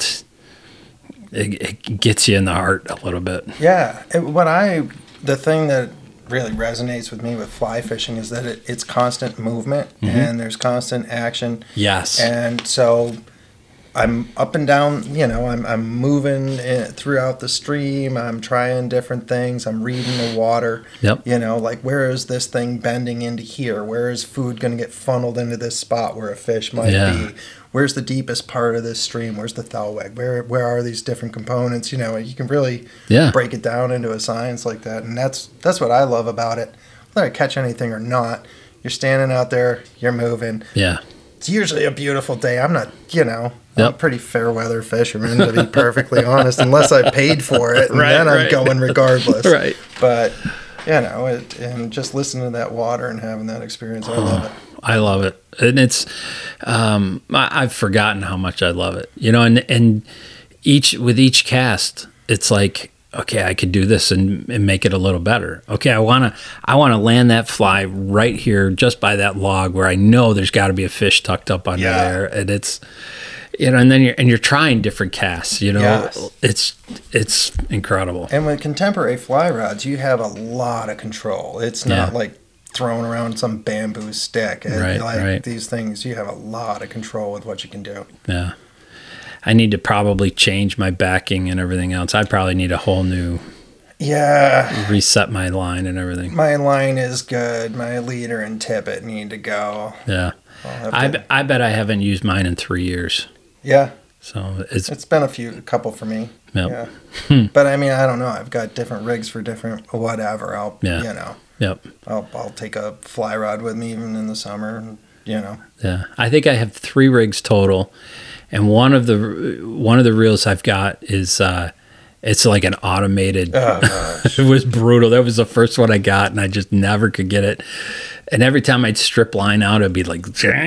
gets you in the heart a little bit. Yeah. The thing that really resonates with me with fly fishing is that it's constant movement and there's constant action. Yes. And so I'm up and down, you know, I'm moving throughout the stream. I'm trying different things. I'm reading the water. Yep. You know, like, where is this thing bending into here? Where is food going to get funneled into this spot where a fish might be? Where's the deepest part of this stream? Where's the thalweg? Where are these different components? You know, you can really break it down into a science like that. And that's what I love about it. Whether I catch anything or not, you're standing out there, you're moving. Yeah. It's usually a beautiful day. I'm not, you know, I'm a pretty fair weather fisherman, to be perfectly honest, unless I paid for it, and then I'm going regardless. Right. But, you know, and just listening to that water and having that experience, I love it. I love it. And it's, I've forgotten how much I love it, you know, and with each cast, it's like, okay, I could do this and make it a little better. Okay, I want to land that fly right here, just by that log where I know there's got to be a fish tucked up under there, and it's, you know, and then you're trying different casts. You know, it's incredible. And with contemporary fly rods, you have a lot of control. It's not like throwing around some bamboo stick. Right. These things, you have a lot of control with what you can do. Yeah. I need to probably change my backing and everything else. I probably need a whole new reset my line and everything. My line is good. My leader and tippet need to go. Yeah. I bet I haven't used mine in 3 years. Yeah. So it's been a couple for me. Yep. Yeah. But I mean, I don't know. I've got different rigs for different whatever. You know. Yep. I'll take a fly rod with me even in the summer, you know. Yeah. I think I have 3 rigs total. And one of the reels I've got is It's like an automated. Oh, gosh. It was brutal. That was the first one I got, and I just never could get it. And every time I'd strip line out, it'd be like,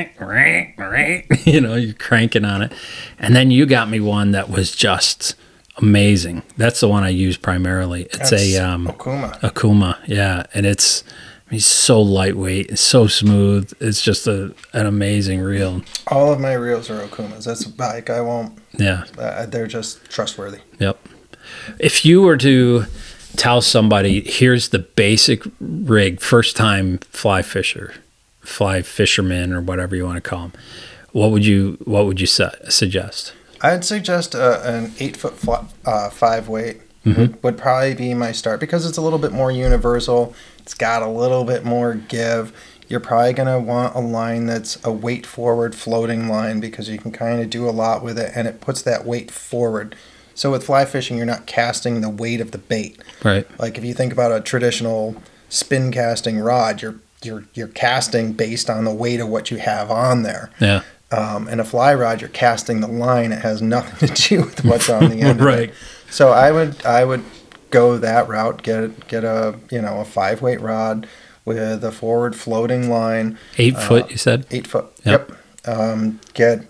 you're cranking on it. And then you got me one that was just amazing. That's the one I use primarily. It's That's Okuma. Okuma, yeah. And it's so lightweight, it's so smooth. It's just an amazing reel. All of my reels are Okumas. That's like, I won't. Yeah. They're just trustworthy. Yep. If you were to tell somebody, here's the basic rig, first time fly fisherman, or whatever you want to call them, what would you suggest? I'd suggest an 8-foot 5-weight would probably be my start, because it's a little bit more universal. It's got a little bit more give. You're probably going to want a line that's a weight forward floating line, because you can kind of do a lot with it, and it puts that weight forward. So with fly fishing, you're not casting the weight of the bait. Right. Like if you think about a traditional spin casting rod, you're casting based on the weight of what you have on there. Yeah. And a fly rod, you're casting the line. It has nothing to do with what's on the end. Right. Of it. So I would go that route. Get a 5-weight rod with a forward floating line. 8 foot, you said? 8 foot. Yep. Get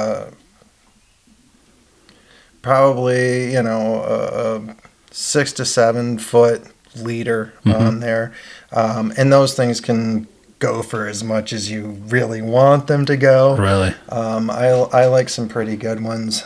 probably a 6 to 7 foot leader on there, and those things can go for as much as you really want them to go. Really? I like some pretty good ones.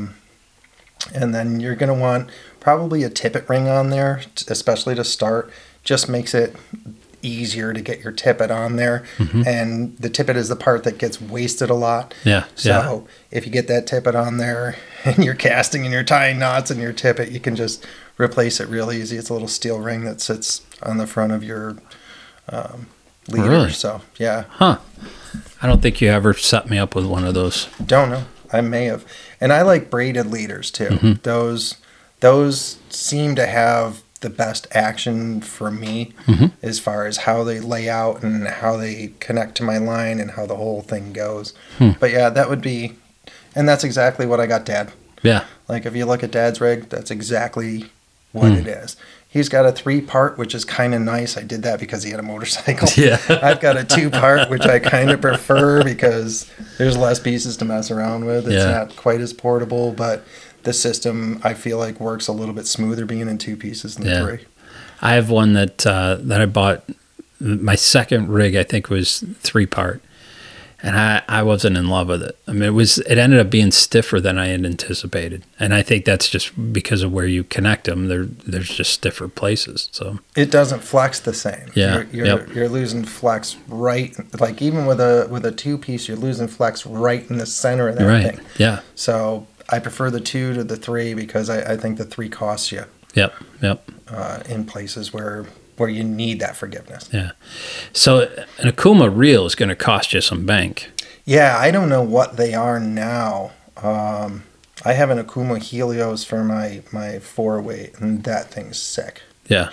And then you're going to want probably a tippet ring on there, especially to start. Just makes it easier to get your tippet on there. And the tippet is the part that gets wasted a lot. Yeah. So if you get that tippet on there and you're casting and you're tying knots in your tippet, you can just replace it real easy. It's a little steel ring that sits on the front of your leader. Really? So, yeah. Huh. I don't think you ever set me up with one of those. Don't know. I may have. And I like braided leaders too. Those seem to have the best action for me as far as how they lay out and how they connect to my line and how the whole thing goes. But yeah, that would be, and that's exactly what I got Dad. Yeah. Like if you look at Dad's rig, that's exactly what it is. He's got a 3-part, which is kind of nice. I did that because he had a motorcycle. Yeah. I've got a 2-part, which I kind of prefer because there's less pieces to mess around with. It's not quite as portable, but the system I feel like works a little bit smoother being in 2 pieces than 3. I have one that I bought. My second rig, I think, was 3-part, and I wasn't in love with it. I mean, it ended up being stiffer than I had anticipated, and I think that's just because of where you connect them. There's just stiffer places, so it doesn't flex the same. Yeah, you're losing flex right. Like even with a 2-piece, you're losing flex right in the center of that thing. Yeah. So I prefer the 2 to the 3 because I think the 3 costs you. Yep. In places where you need that forgiveness. Yeah. So an Okuma reel is going to cost you some bank. Yeah, I don't know what they are now. I have an Okuma Helios for my 4-weight, and that thing's sick. Yeah.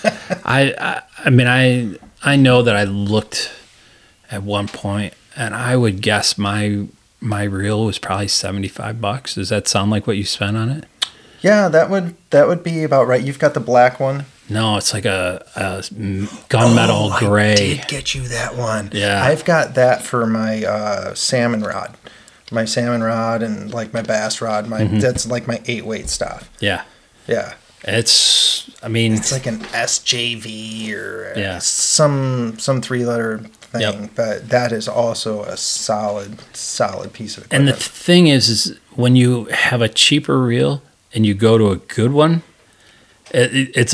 I mean, I know that I looked at one point, and I would guess my reel was probably $75. Does that sound like what you spent on it? Yeah, that would be about right. You've got the black one. No, it's like a gunmetal gray. I did get you that one. Yeah. I've got that for my salmon rod. My salmon rod and like my bass rod. That's like my 8-weight stuff. Yeah. Yeah. It's like an SJV or some 3-letter thing, but that is also a solid piece of equipment. And the thing is when you have a cheaper reel and you go to a good one, it's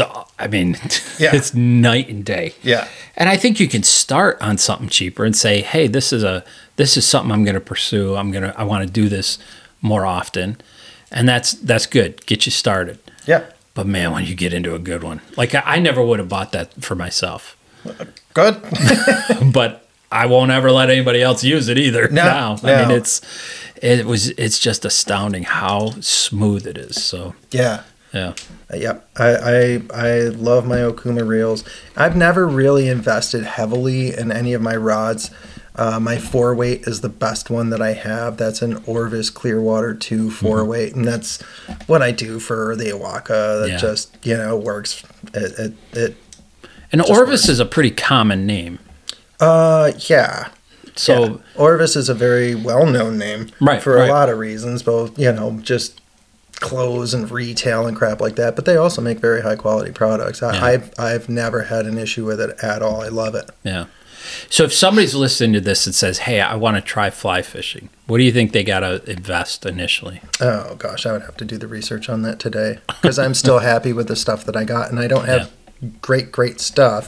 night and day. Yeah. And I think you can start on something cheaper and say, hey, this is something I'm going to pursue. I want to do this more often. And that's good. Get you started. Yeah. But man, when you get into a good one, like I never would have bought that for myself. Good. But I won't ever let anybody else use it either. No. I mean, it's just astounding how smooth it is. So yeah. Yeah. Yep. I love my Okuma reels. I've never really invested heavily in any of my rods. My 4-weight is the best one that I have. That's an Orvis Clearwater 2 4-weight, and that's what I do for the Awaka. That just works. It and just Orvis works. is a pretty common name. Yeah. So Yeah. Orvis is a very well-known name for a lot of reasons, both just clothes and retail and crap like that. But they also make very high-quality products. I've never had an issue with it at all. I love it. Yeah. So if somebody's listening to this and says, "Hey, I want to try fly fishing," what do you think they got to invest initially? Oh gosh, I would have to do the research on that today because I'm still happy with the stuff that I got, and I don't have great stuff.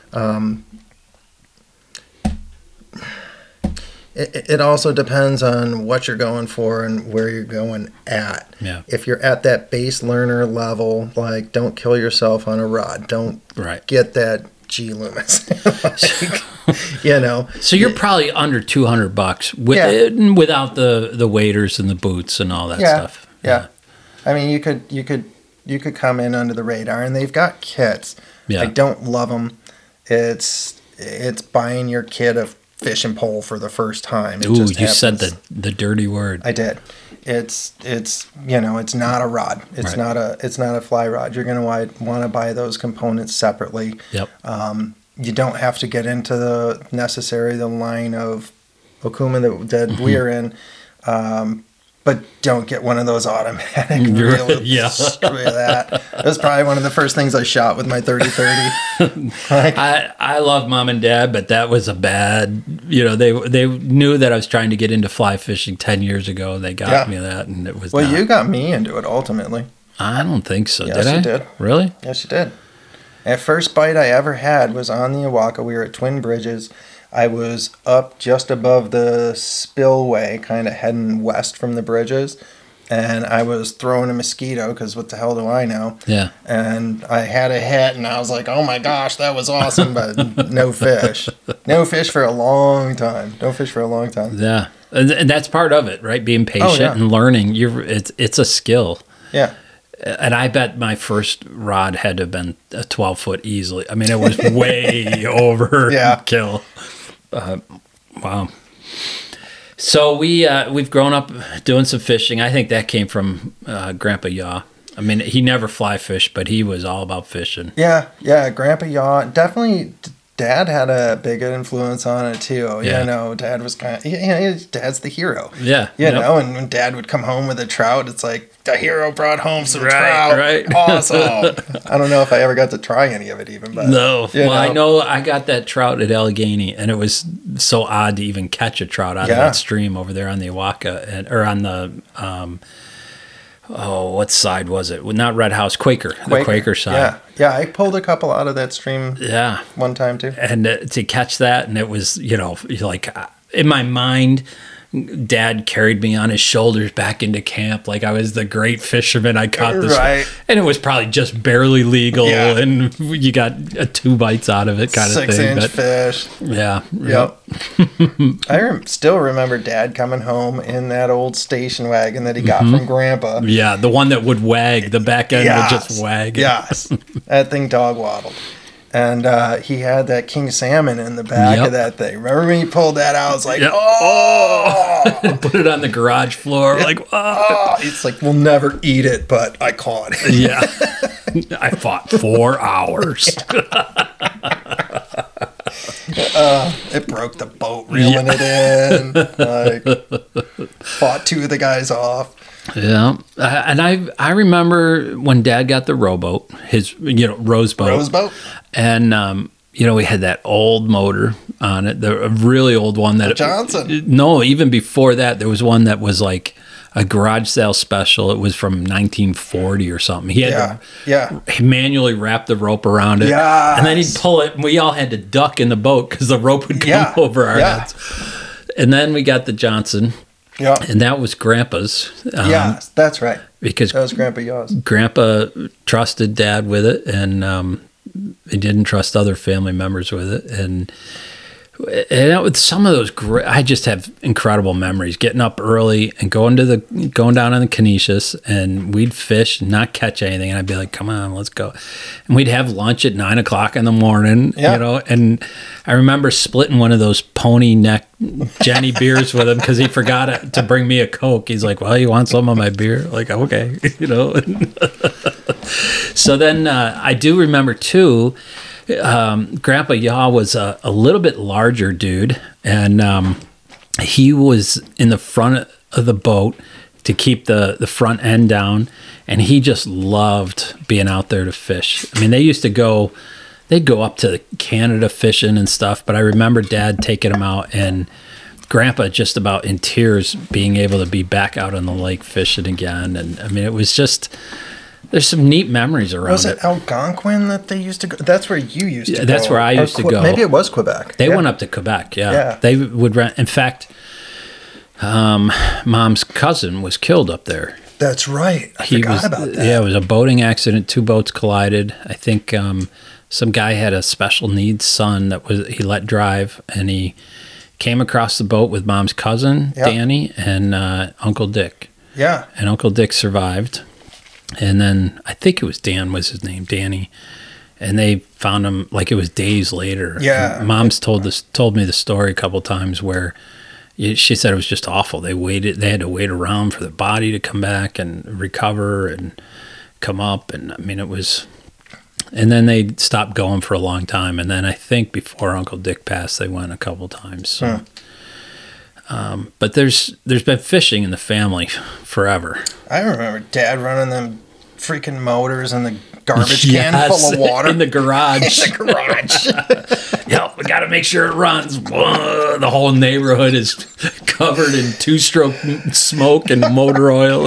It also depends on what you're going for and where you're going at. Yeah. If you're at that base learner level, like, don't kill yourself on a rod. Don't get that G Loomis. So you're probably under $200 without the waders and the boots and all that stuff. Yeah. I mean, you could come in under the radar, and they've got kits. Yeah. I don't love them. It's buying your kid a fishing pole for the first time. Ooh, you said the dirty word. I did. It's not a rod. It's not a fly rod. You're going to want to buy those components separately. Yep. You don't have to get into the line of Okuma that we're in. But don't get one of those automatic reels. Yeah. Screw that. That was probably one of the first things I shot with my 30-30. I love Mom and Dad, but that was a bad, they knew that I was trying to get into fly fishing 10 years ago. They got me that, and it was you got me into it ultimately. I don't think so. Yes, did I? you did. Really? Yes, you did. And first bite I ever had was on the Awaka. We were at Twin Bridges. I was up just above the spillway, kind of heading west from the bridges, and I was throwing a mosquito because what the hell do I know? Yeah. And I had a hit, and I was like, oh my gosh, that was awesome, but no fish. No fish for a long time. No fish for a long time. Yeah. And that's part of it, right? Being patient and learning. It's a skill. Yeah. And I bet my first rod had to have been a 12-foot easily. I mean, it was way over kill. Wow. So we've grown up doing some fishing. I think that came from Grandpa Yaw. I mean, he never fly fished, but he was all about fishing. Yeah, Grandpa Yaw. Definitely, Dad had a big influence on it, too. Yeah. Dad was kind of... Dad's the hero. Yeah. And when Dad would come home with a trout, it's like, the hero brought home some trout. Right. Awesome. I don't know if I ever got to try any of it even. But, no. Well, I know I got that trout at Allegheny, and it was so odd to even catch a trout out of that stream over there on the Awaka, or on the... what side was it? Well, not Red House, Quaker. The Quaker side. Yeah, I pulled a couple out of that stream one time too. And to catch that, and it was, like in my mind, Dad carried me on his shoulders back into camp like I was the great fisherman. I caught this. Right. And it was probably just barely legal, and you got 2 bites out of it kind of thing. 6-inch fish. Yeah. Yep. I still remember Dad coming home in that old station wagon that he got from Grandpa. Yeah, the one that would wag. The back end would just wag. Yes. That thing dog waddled. And he had that king salmon in the back of that thing. Remember when he pulled that out? I was like, oh! Put it on the garage floor. Like, oh! It's like, we'll never eat it, but I caught it. Yeah. I fought 4 hours. It broke the boat reeling it in. Like, fought 2 of the guys off. Yeah, and I remember when Dad got the rowboat, his Rose boat, and we had that old motor on it, the really old one that Johnson. No, even before that, there was one that was like a garage sale special. It was from 1940 or something. He had to manually wrap the rope around it, and then he'd pull it, and we all had to duck in the boat because the rope would come over our heads. And then we got the Johnson. Yeah, and that was Grandpa's. Yes, that's right. Because that was Grandpa Yaw's. Grandpa trusted Dad with it, and he didn't trust other family members with it. And And with some of those, I just have incredible memories. Getting up early and going down on the Canisius, and we'd fish and not catch anything. And I'd be like, "Come on, let's go." And we'd have lunch at 9 o'clock in the morning, you know. And I remember splitting one of those pony neck Jenny beers with him because he forgot to bring me a Coke. He's like, "Well, you want some of my beer?" Like, okay, you know. So then I do remember too. Grandpa Yaw was a little bit larger dude, and he was in the front of the boat to keep the front end down, and he just loved being out there to fish. I mean, they'd go up to Canada fishing and stuff, but I remember Dad taking him out, and Grandpa just about in tears being able to be back out on the lake fishing again. And I mean, it was just... There's some neat memories around it. Was it Algonquin that they used to go? That's where you used to go. That's where I used to go. Maybe it was Quebec. They went up to Quebec, yeah. They would rent. In fact, Mom's cousin was killed up there. That's right. I forgot about that. Yeah, it was a boating accident. 2 boats collided. I think some guy had a special needs son he let drive, and he came across the boat with Mom's cousin, Danny, and Uncle Dick. Yeah. And Uncle Dick survived. And then I think it was Dan was his name, Danny, and they found him like it was days later. Yeah, and Mom's told me the story a couple times where she said it was just awful. They had to wait around for the body to come back and recover and come up, and I mean it was. And then they stopped going for a long time, and then I think before Uncle Dick passed, they went a couple times. So. But there's been fishing in the family forever. I remember Dad running them freaking motors in the garbage can full of water in the garage. In the garage. Yeah, we got to make sure it runs. Whoa, the whole neighborhood is covered in 2-stroke smoke and motor oil.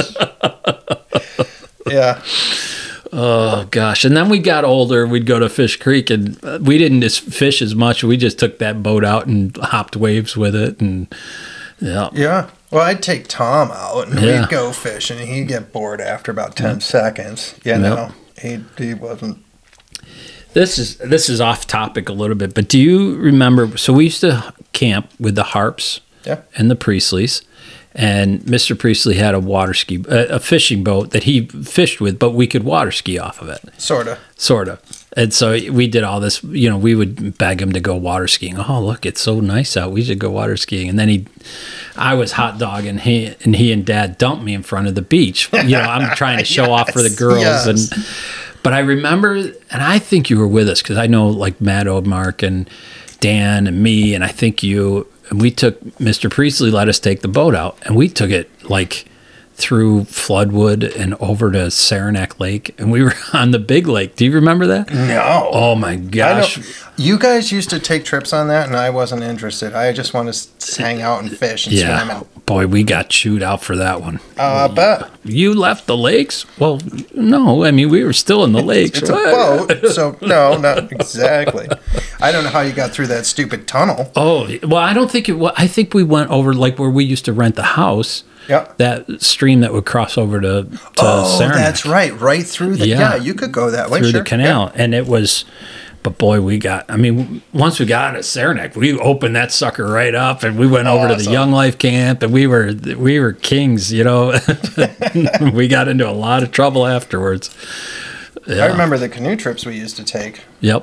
Yeah. Oh gosh! And then we got older. We'd go to Fish Creek, and we didn't just fish as much. We just took that boat out and hopped waves with it, and yeah. Well, I'd take Tom out, and we'd go fishing. And he'd get bored after about 10 seconds. You know, he wasn't. This is off topic a little bit, but do you remember? So we used to camp with the Harps, and the Priestleys. And Mr. Priestley had a water ski, a fishing boat that he fished with, but we could water ski off of it. Sort of. And so we did all this, you know, we would beg him to go water skiing. Oh, look, it's so nice out. We should go water skiing. And then I was hot dog, and he and Dad dumped me in front of the beach. You know, I'm trying to show off for the girls. But I remember, and I think you were with us, because I know like Matt Odemark and Dan and me, and I think you... And we took, Mr. Priestley let us take the boat out, and we took it like through Floodwood and over to Saranac Lake, and we were on the big lake. Do you remember that? No. Oh my gosh. You guys used to take trips on that, and I wasn't interested. I just wanted to hang out and fish and swim. Boy, we got chewed out for that one. I bet. You left the lakes? Well, no. I mean, we were still in the lakes. It's a boat, so no, not exactly. I don't know how you got through that stupid tunnel. Oh, well, I don't think it was. I think we went over like where we used to rent the house. Yep. That stream that would cross over to Saranac. That's right. Right through the... Yeah, you could go that way. Through the canal. Yeah. And it was... But boy, once we got at Saranac, we opened that sucker right up, and we went over to the Young Life camp, and we were kings, you know. We got into a lot of trouble afterwards. Yeah. I remember the canoe trips we used to take. Yep.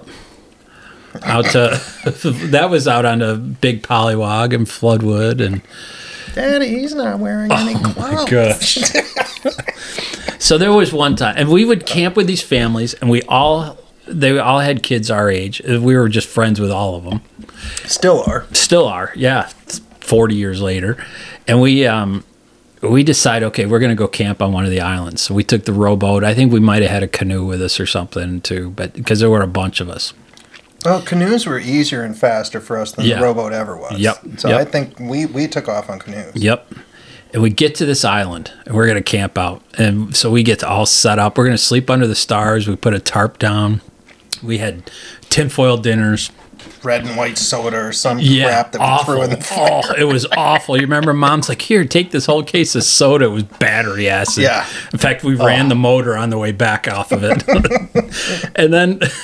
That was out on the Big Pollywog and Floodwood, and... Daddy, he's not wearing any clothes. Oh, my gosh. So there was one time, and we would camp with these families, and they all had kids our age. We were just friends with all of them. Still are, yeah. 40 years later. And we decided, okay, we're going to go camp on one of the islands. So we took the rowboat. I think we might have had a canoe with us or something, too, but because there were a bunch of us. Well, canoes were easier and faster for us than the rowboat ever was. Yep. So I think we took off on canoes. Yep. And we get to this island, and we're going to camp out. And so we get all set up. We're going to sleep under the stars. We put a tarp down. We had tinfoil dinners. Red and white soda or some crap that we threw in the fire. Oh, it was awful. You remember Mom's like, here, take this whole case of soda. It was battery acid. Yeah. In fact, we ran the motor on the way back off of it. And then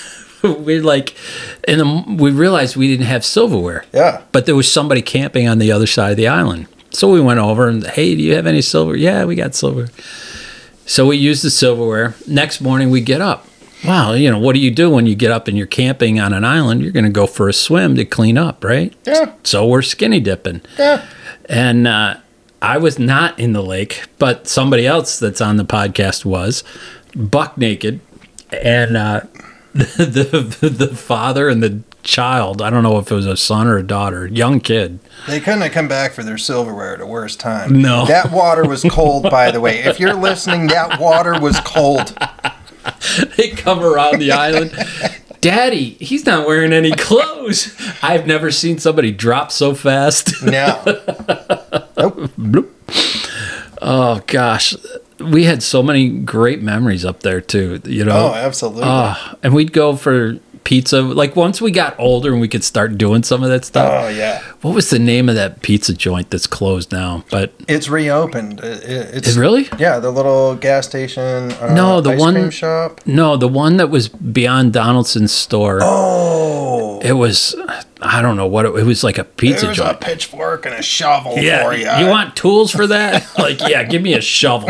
we like, and we realized we didn't have silverware. Yeah. But there was somebody camping on the other side of the island. So we went over and, hey, do you have any silver? Yeah, we got silver. So we used the silverware. Next morning we get up. Wow, what do you do when you get up and you're camping on an island? You're going to go for a swim to clean up, right? Yeah. So we're skinny dipping. Yeah. And I was not in the lake, but somebody else that's on the podcast was buck naked. And the father and the child, I don't know if it was a son or a daughter, young kid. They couldn't have come back for their silverware at a worse time. No. That water was cold, by the way. If you're listening, that water was cold. They come around the island. Daddy, he's not wearing any clothes. I've never seen somebody drop so fast. No. Nope. Bloop. Oh, gosh. We had so many great memories up there, too. Oh, absolutely. And we'd go for pizza. Like, once we got older and we could start doing some of that stuff. Oh, yeah. What was the name of that pizza joint that's closed now? But it's reopened. It's it really? Yeah, the little gas station. No, the ice one cream shop. No, the one that was beyond Donaldson's store. Oh, it was. I don't know what it was. Like a pizza There's joint. a pitchfork and a shovel Yeah, for you. you want tools for that? Like, yeah, give me a shovel.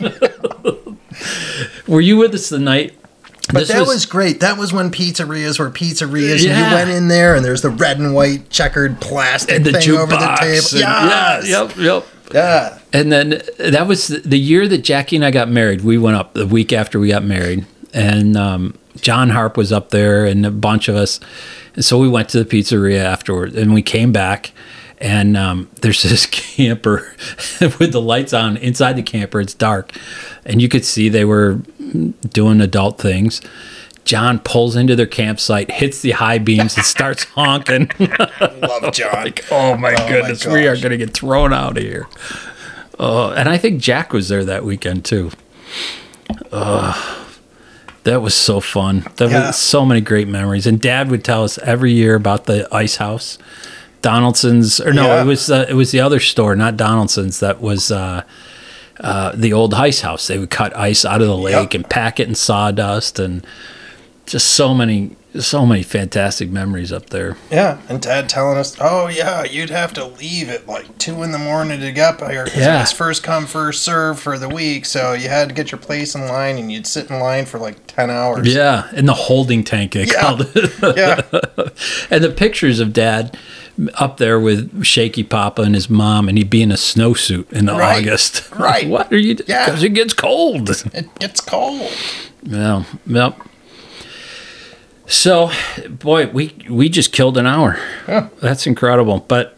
Were you with us the night? But that was great. That was when pizzerias were pizzerias. Yeah. And you went in there and there's the red and white checkered plastic And the thing over the table. Yes. Yep. Yeah. And then that was the year that Jackie and I got married. We went up the week after we got married. And John Harp was up there and a bunch of us. And so we went to the pizzeria afterward. And we came back. And there's this camper with the lights on inside the camper. It's dark. And you could see they were doing adult things. John pulls into their campsite, hits the high beams, and starts honking. Love John. Like, oh my goodness, we are going to get thrown out of here. And I think Jack was there that weekend too. That was so fun. That was so many great memories. And Dad would tell us every year about the ice house. Donaldson's, or no, it was the other store, not Donaldson's. That was the old ice house. They would cut ice out of the lake and pack it in sawdust, and just so many fantastic memories up there. Yeah, and Dad telling us, oh yeah, you'd have to leave at like 2 a.m. to get up here. Yeah, it's first come first serve for the week, so you had to get your place in line, and you'd sit in line for like 10 hours. Yeah, in the holding tank they called it. Yeah. And the pictures of Dad up there with Shaky Papa and his mom, and he'd be in a snowsuit in August. Right. What are you doing? Yeah. Because it gets cold. It gets cold. Yeah. Yep. So, boy, we just killed an hour. Yeah. That's incredible. But,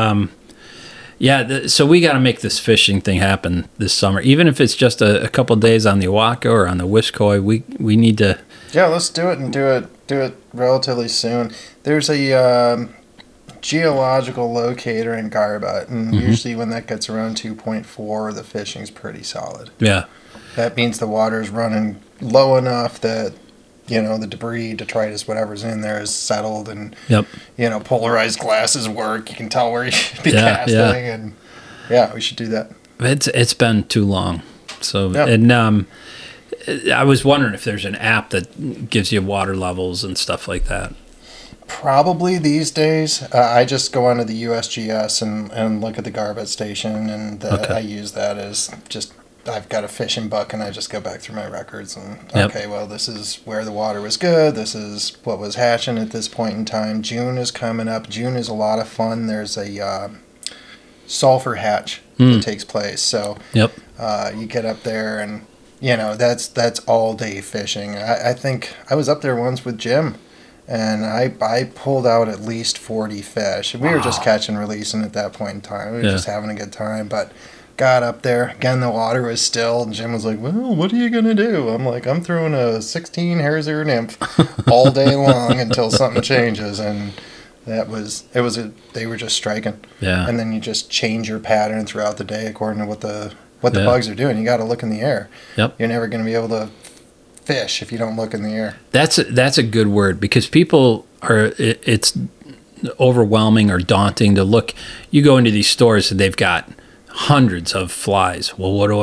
so we got to make this fishing thing happen this summer. Even if it's just a couple of days on the Oahu or on the Wiskoi, we need to. Yeah, let's do it and do it relatively soon. There's a geological locator in Garbutt, and usually when that gets around 2.4, the fishing's pretty solid. Yeah. That means the water's running low enough that, the debris, detritus, whatever's in there is settled, and, polarized glasses work. You can tell where you should be casting, and we should do that. It's been too long. So, and I was wondering if there's an app that gives you water levels and stuff like that. Probably these days. I just go onto the USGS and look at the Garbutt station, and I use that as just, I've got a fishing book, and I just go back through my records and, okay, well, this is where the water was good. This is what was hatching at this point in time. June is coming up. June is a lot of fun. There's a sulfur hatch that takes place. So you get up there, and, that's all day fishing. I think I was up there once with Jim. And I pulled out at least 40 fish. We were just catching, releasing at that point in time. We were just having a good time. But got up there. Again, the water was still. And Jim was like, well, what are you going to do? I'm like, I'm throwing a 16 Hairzer nymph all day long until something changes. And they were just striking. Yeah. And then you just change your pattern throughout the day according to what the bugs are doing. You got to look in the air. Yep. You're never going to be able to fish if you don't look in the air. That's a good word, because people it's overwhelming or daunting to look. You go into these stores and they've got hundreds of flies. Well, what do I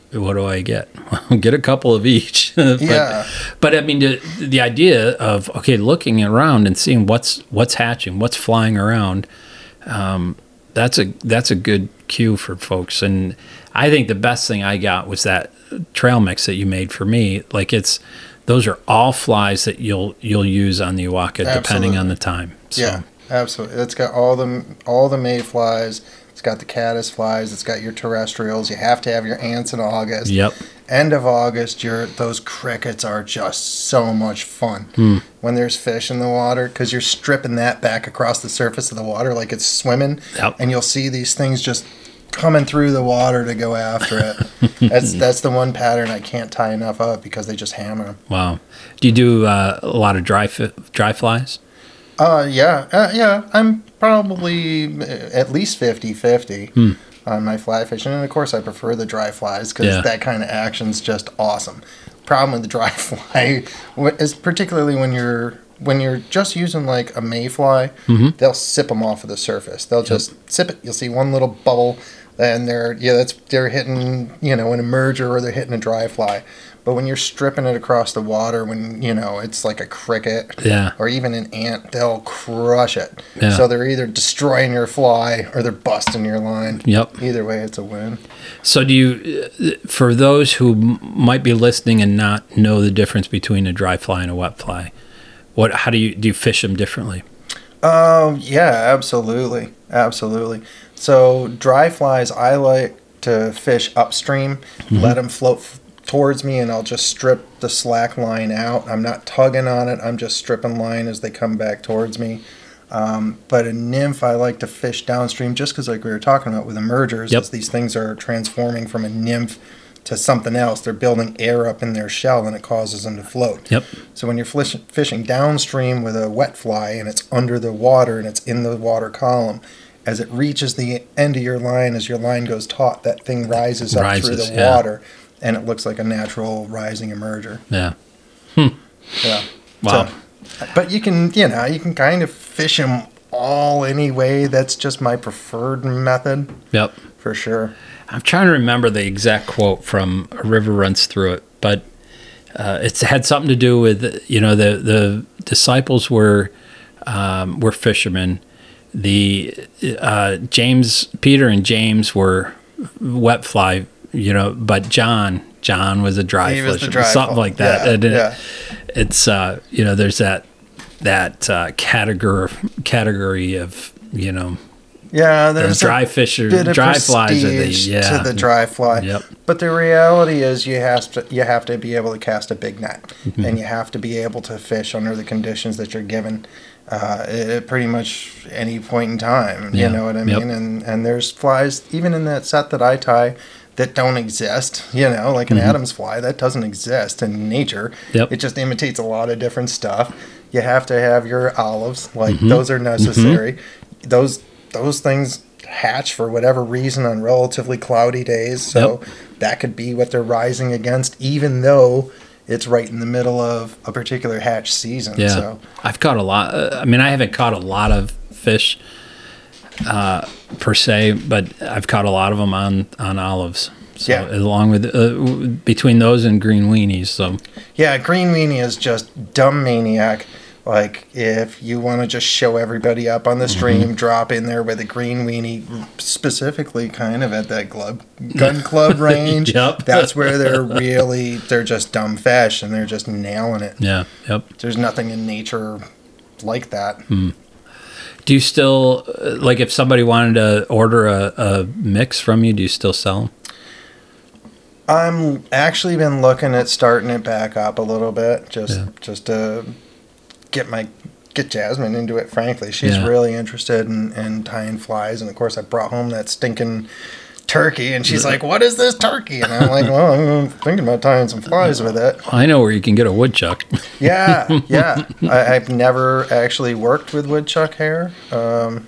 what do I get? Get a couple of each. But I mean, the idea of, okay, looking around and seeing what's hatching, what's flying around, that's a good cue for folks. And I think the best thing I got was that trail mix that you made for me. Like those are all flies that you'll use on the Iwaka depending on the time. So. Yeah, absolutely. It's got all the mayflies. It's got the caddis flies. It's got your terrestrials. You have to have your ants in August. Yep. End of August, those crickets are just so much fun when there's fish in the water, because you're stripping that back across the surface of the water like it's swimming, and you'll see these things just coming through the water to go after it. That's the one pattern I can't tie enough of, because they just hammer them. Wow. Do you do a lot of dry flies? Yeah. I'm probably at least 50-50 on my fly fishing. And of course, I prefer the dry flies, because that kind of action's just awesome. Problem with the dry fly is particularly when you're just using like a mayfly, they'll sip them off of the surface. They'll just sip it. You'll see one little bubble, and they're hitting, an emerger, or they're hitting a dry fly. But when you're stripping it across the water, when, it's like a cricket or even an ant, they'll crush it. Yeah. So they're either destroying your fly or they're busting your line. Yep. Either way, it's a win. So for those who might be listening and not know the difference between a dry fly and a wet fly, how do you fish them differently? Yeah, absolutely. Absolutely. So dry flies, I like to fish upstream, let them float towards me, and I'll just strip the slack line out. I'm not tugging on it. I'm just stripping line as they come back towards me. But a nymph, I like to fish downstream, just because, like we were talking about with emergers, as these things are transforming from a nymph to something else. They're building air up in their shell, and it causes them to float. Yep. So when you're fishing downstream with a wet fly, and it's under the water and it's in the water column, as it reaches the end of your line, as your line goes taut, that thing rises up through the water. And it looks like a natural rising emerger. Yeah. Yeah. Wow. So, but you can kind of fish them all anyway. That's just my preferred method. Yep. For sure. I'm trying to remember the exact quote from A River Runs Through It, but it's had something to do with, the disciples were fishermen. Peter and James were wet fly, but John was a dry fisherman, something like that. Yeah. It's there's that category of there's dry fisher, dry flies to the dry fly. Yep. But the reality is you have to be able to cast a big net, and you have to be able to fish under the conditions that you're given at pretty much any point in time. You know what I mean? And there's flies even in that set that I tie that don't exist, like an Adams fly that doesn't exist in nature. It just imitates a lot of different stuff. You have to have your olives, those are necessary. Those things hatch for whatever reason on relatively cloudy days, so that could be what they're rising against, even though it's right in the middle of a particular hatch season. Yeah. So I've caught a lot. I haven't caught a lot of fish per se, but I've caught a lot of them on olives. So along with between those and green weenies. So green weenie is just dumb maniac. Like, if you want to just show everybody up on the stream, drop in there with a green weenie, specifically kind of at that gun club range. That's where they're just dumb fish, and they're just nailing it. Yeah, yep. There's nothing in nature like that. Do you still, if somebody wanted to order a mix from you, do you still sell them? I'm actually been looking at starting it back up a little bit, just to get Jasmine into it. Frankly, she's really interested in tying flies, and of course I brought home that stinking turkey, and she's like, "What is this turkey?" And I'm like, "Well, I'm thinking about tying some flies with it." I know where you can get a woodchuck. Yeah. I've never actually worked with woodchuck hair. A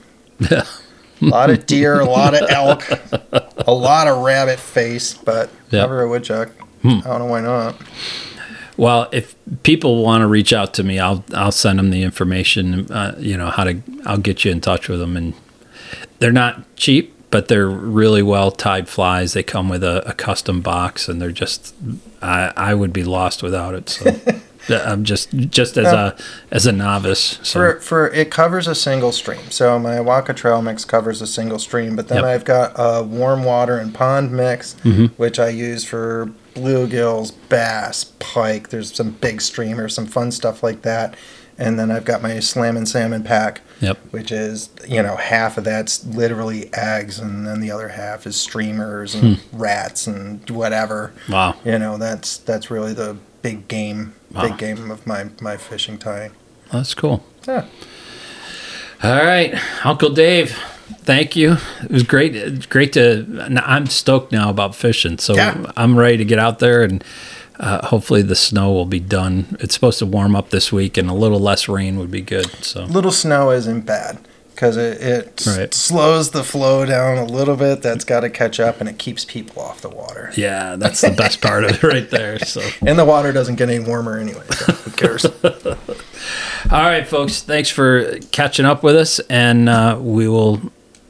lot of deer, a lot of elk, a lot of rabbit face, but never a woodchuck. I don't know why not. Well, if people want to reach out to me, I'll send them the information. I'll get you in touch with them, and they're not cheap, but they're really well tied flies. They come with a custom box, and they're just I would be lost without it. So I'm just as a novice. So. For it covers a single stream. So my Waka Trail mix covers a single stream, but then Yep. I've got a warm water and pond mix, which I use for bluegills, bass, pike. There's some big streamers, some fun stuff like that. And then I've got my Slammin' Salmon pack, Yep. which is, half of that's literally eggs, and then the other half is streamers and rats and whatever. Wow. That's really the big game Wow. of my fishing tying. That's cool. Yeah. All right, Uncle Dave, thank you. It was great. I'm stoked now about fishing, so Yeah. I'm ready to get out there, and hopefully the snow will be done. It's supposed to warm up this week, and a little less rain would be good. So Little snow isn't bad because it Right. slows the flow down a little bit. That's got to catch up, and it keeps people off the water. yeah, that's the best part of it right there. So And the water doesn't get any warmer anyway, so who cares? all right, folks, thanks for catching up with us, and we will.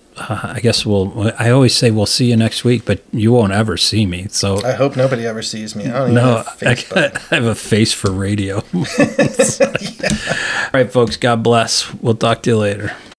I always say we'll see you next week, but you won't ever see me. So I hope nobody ever sees me. I don't even no, have Facebook. I have a face for radio. All right, folks, God bless. We'll talk to you later.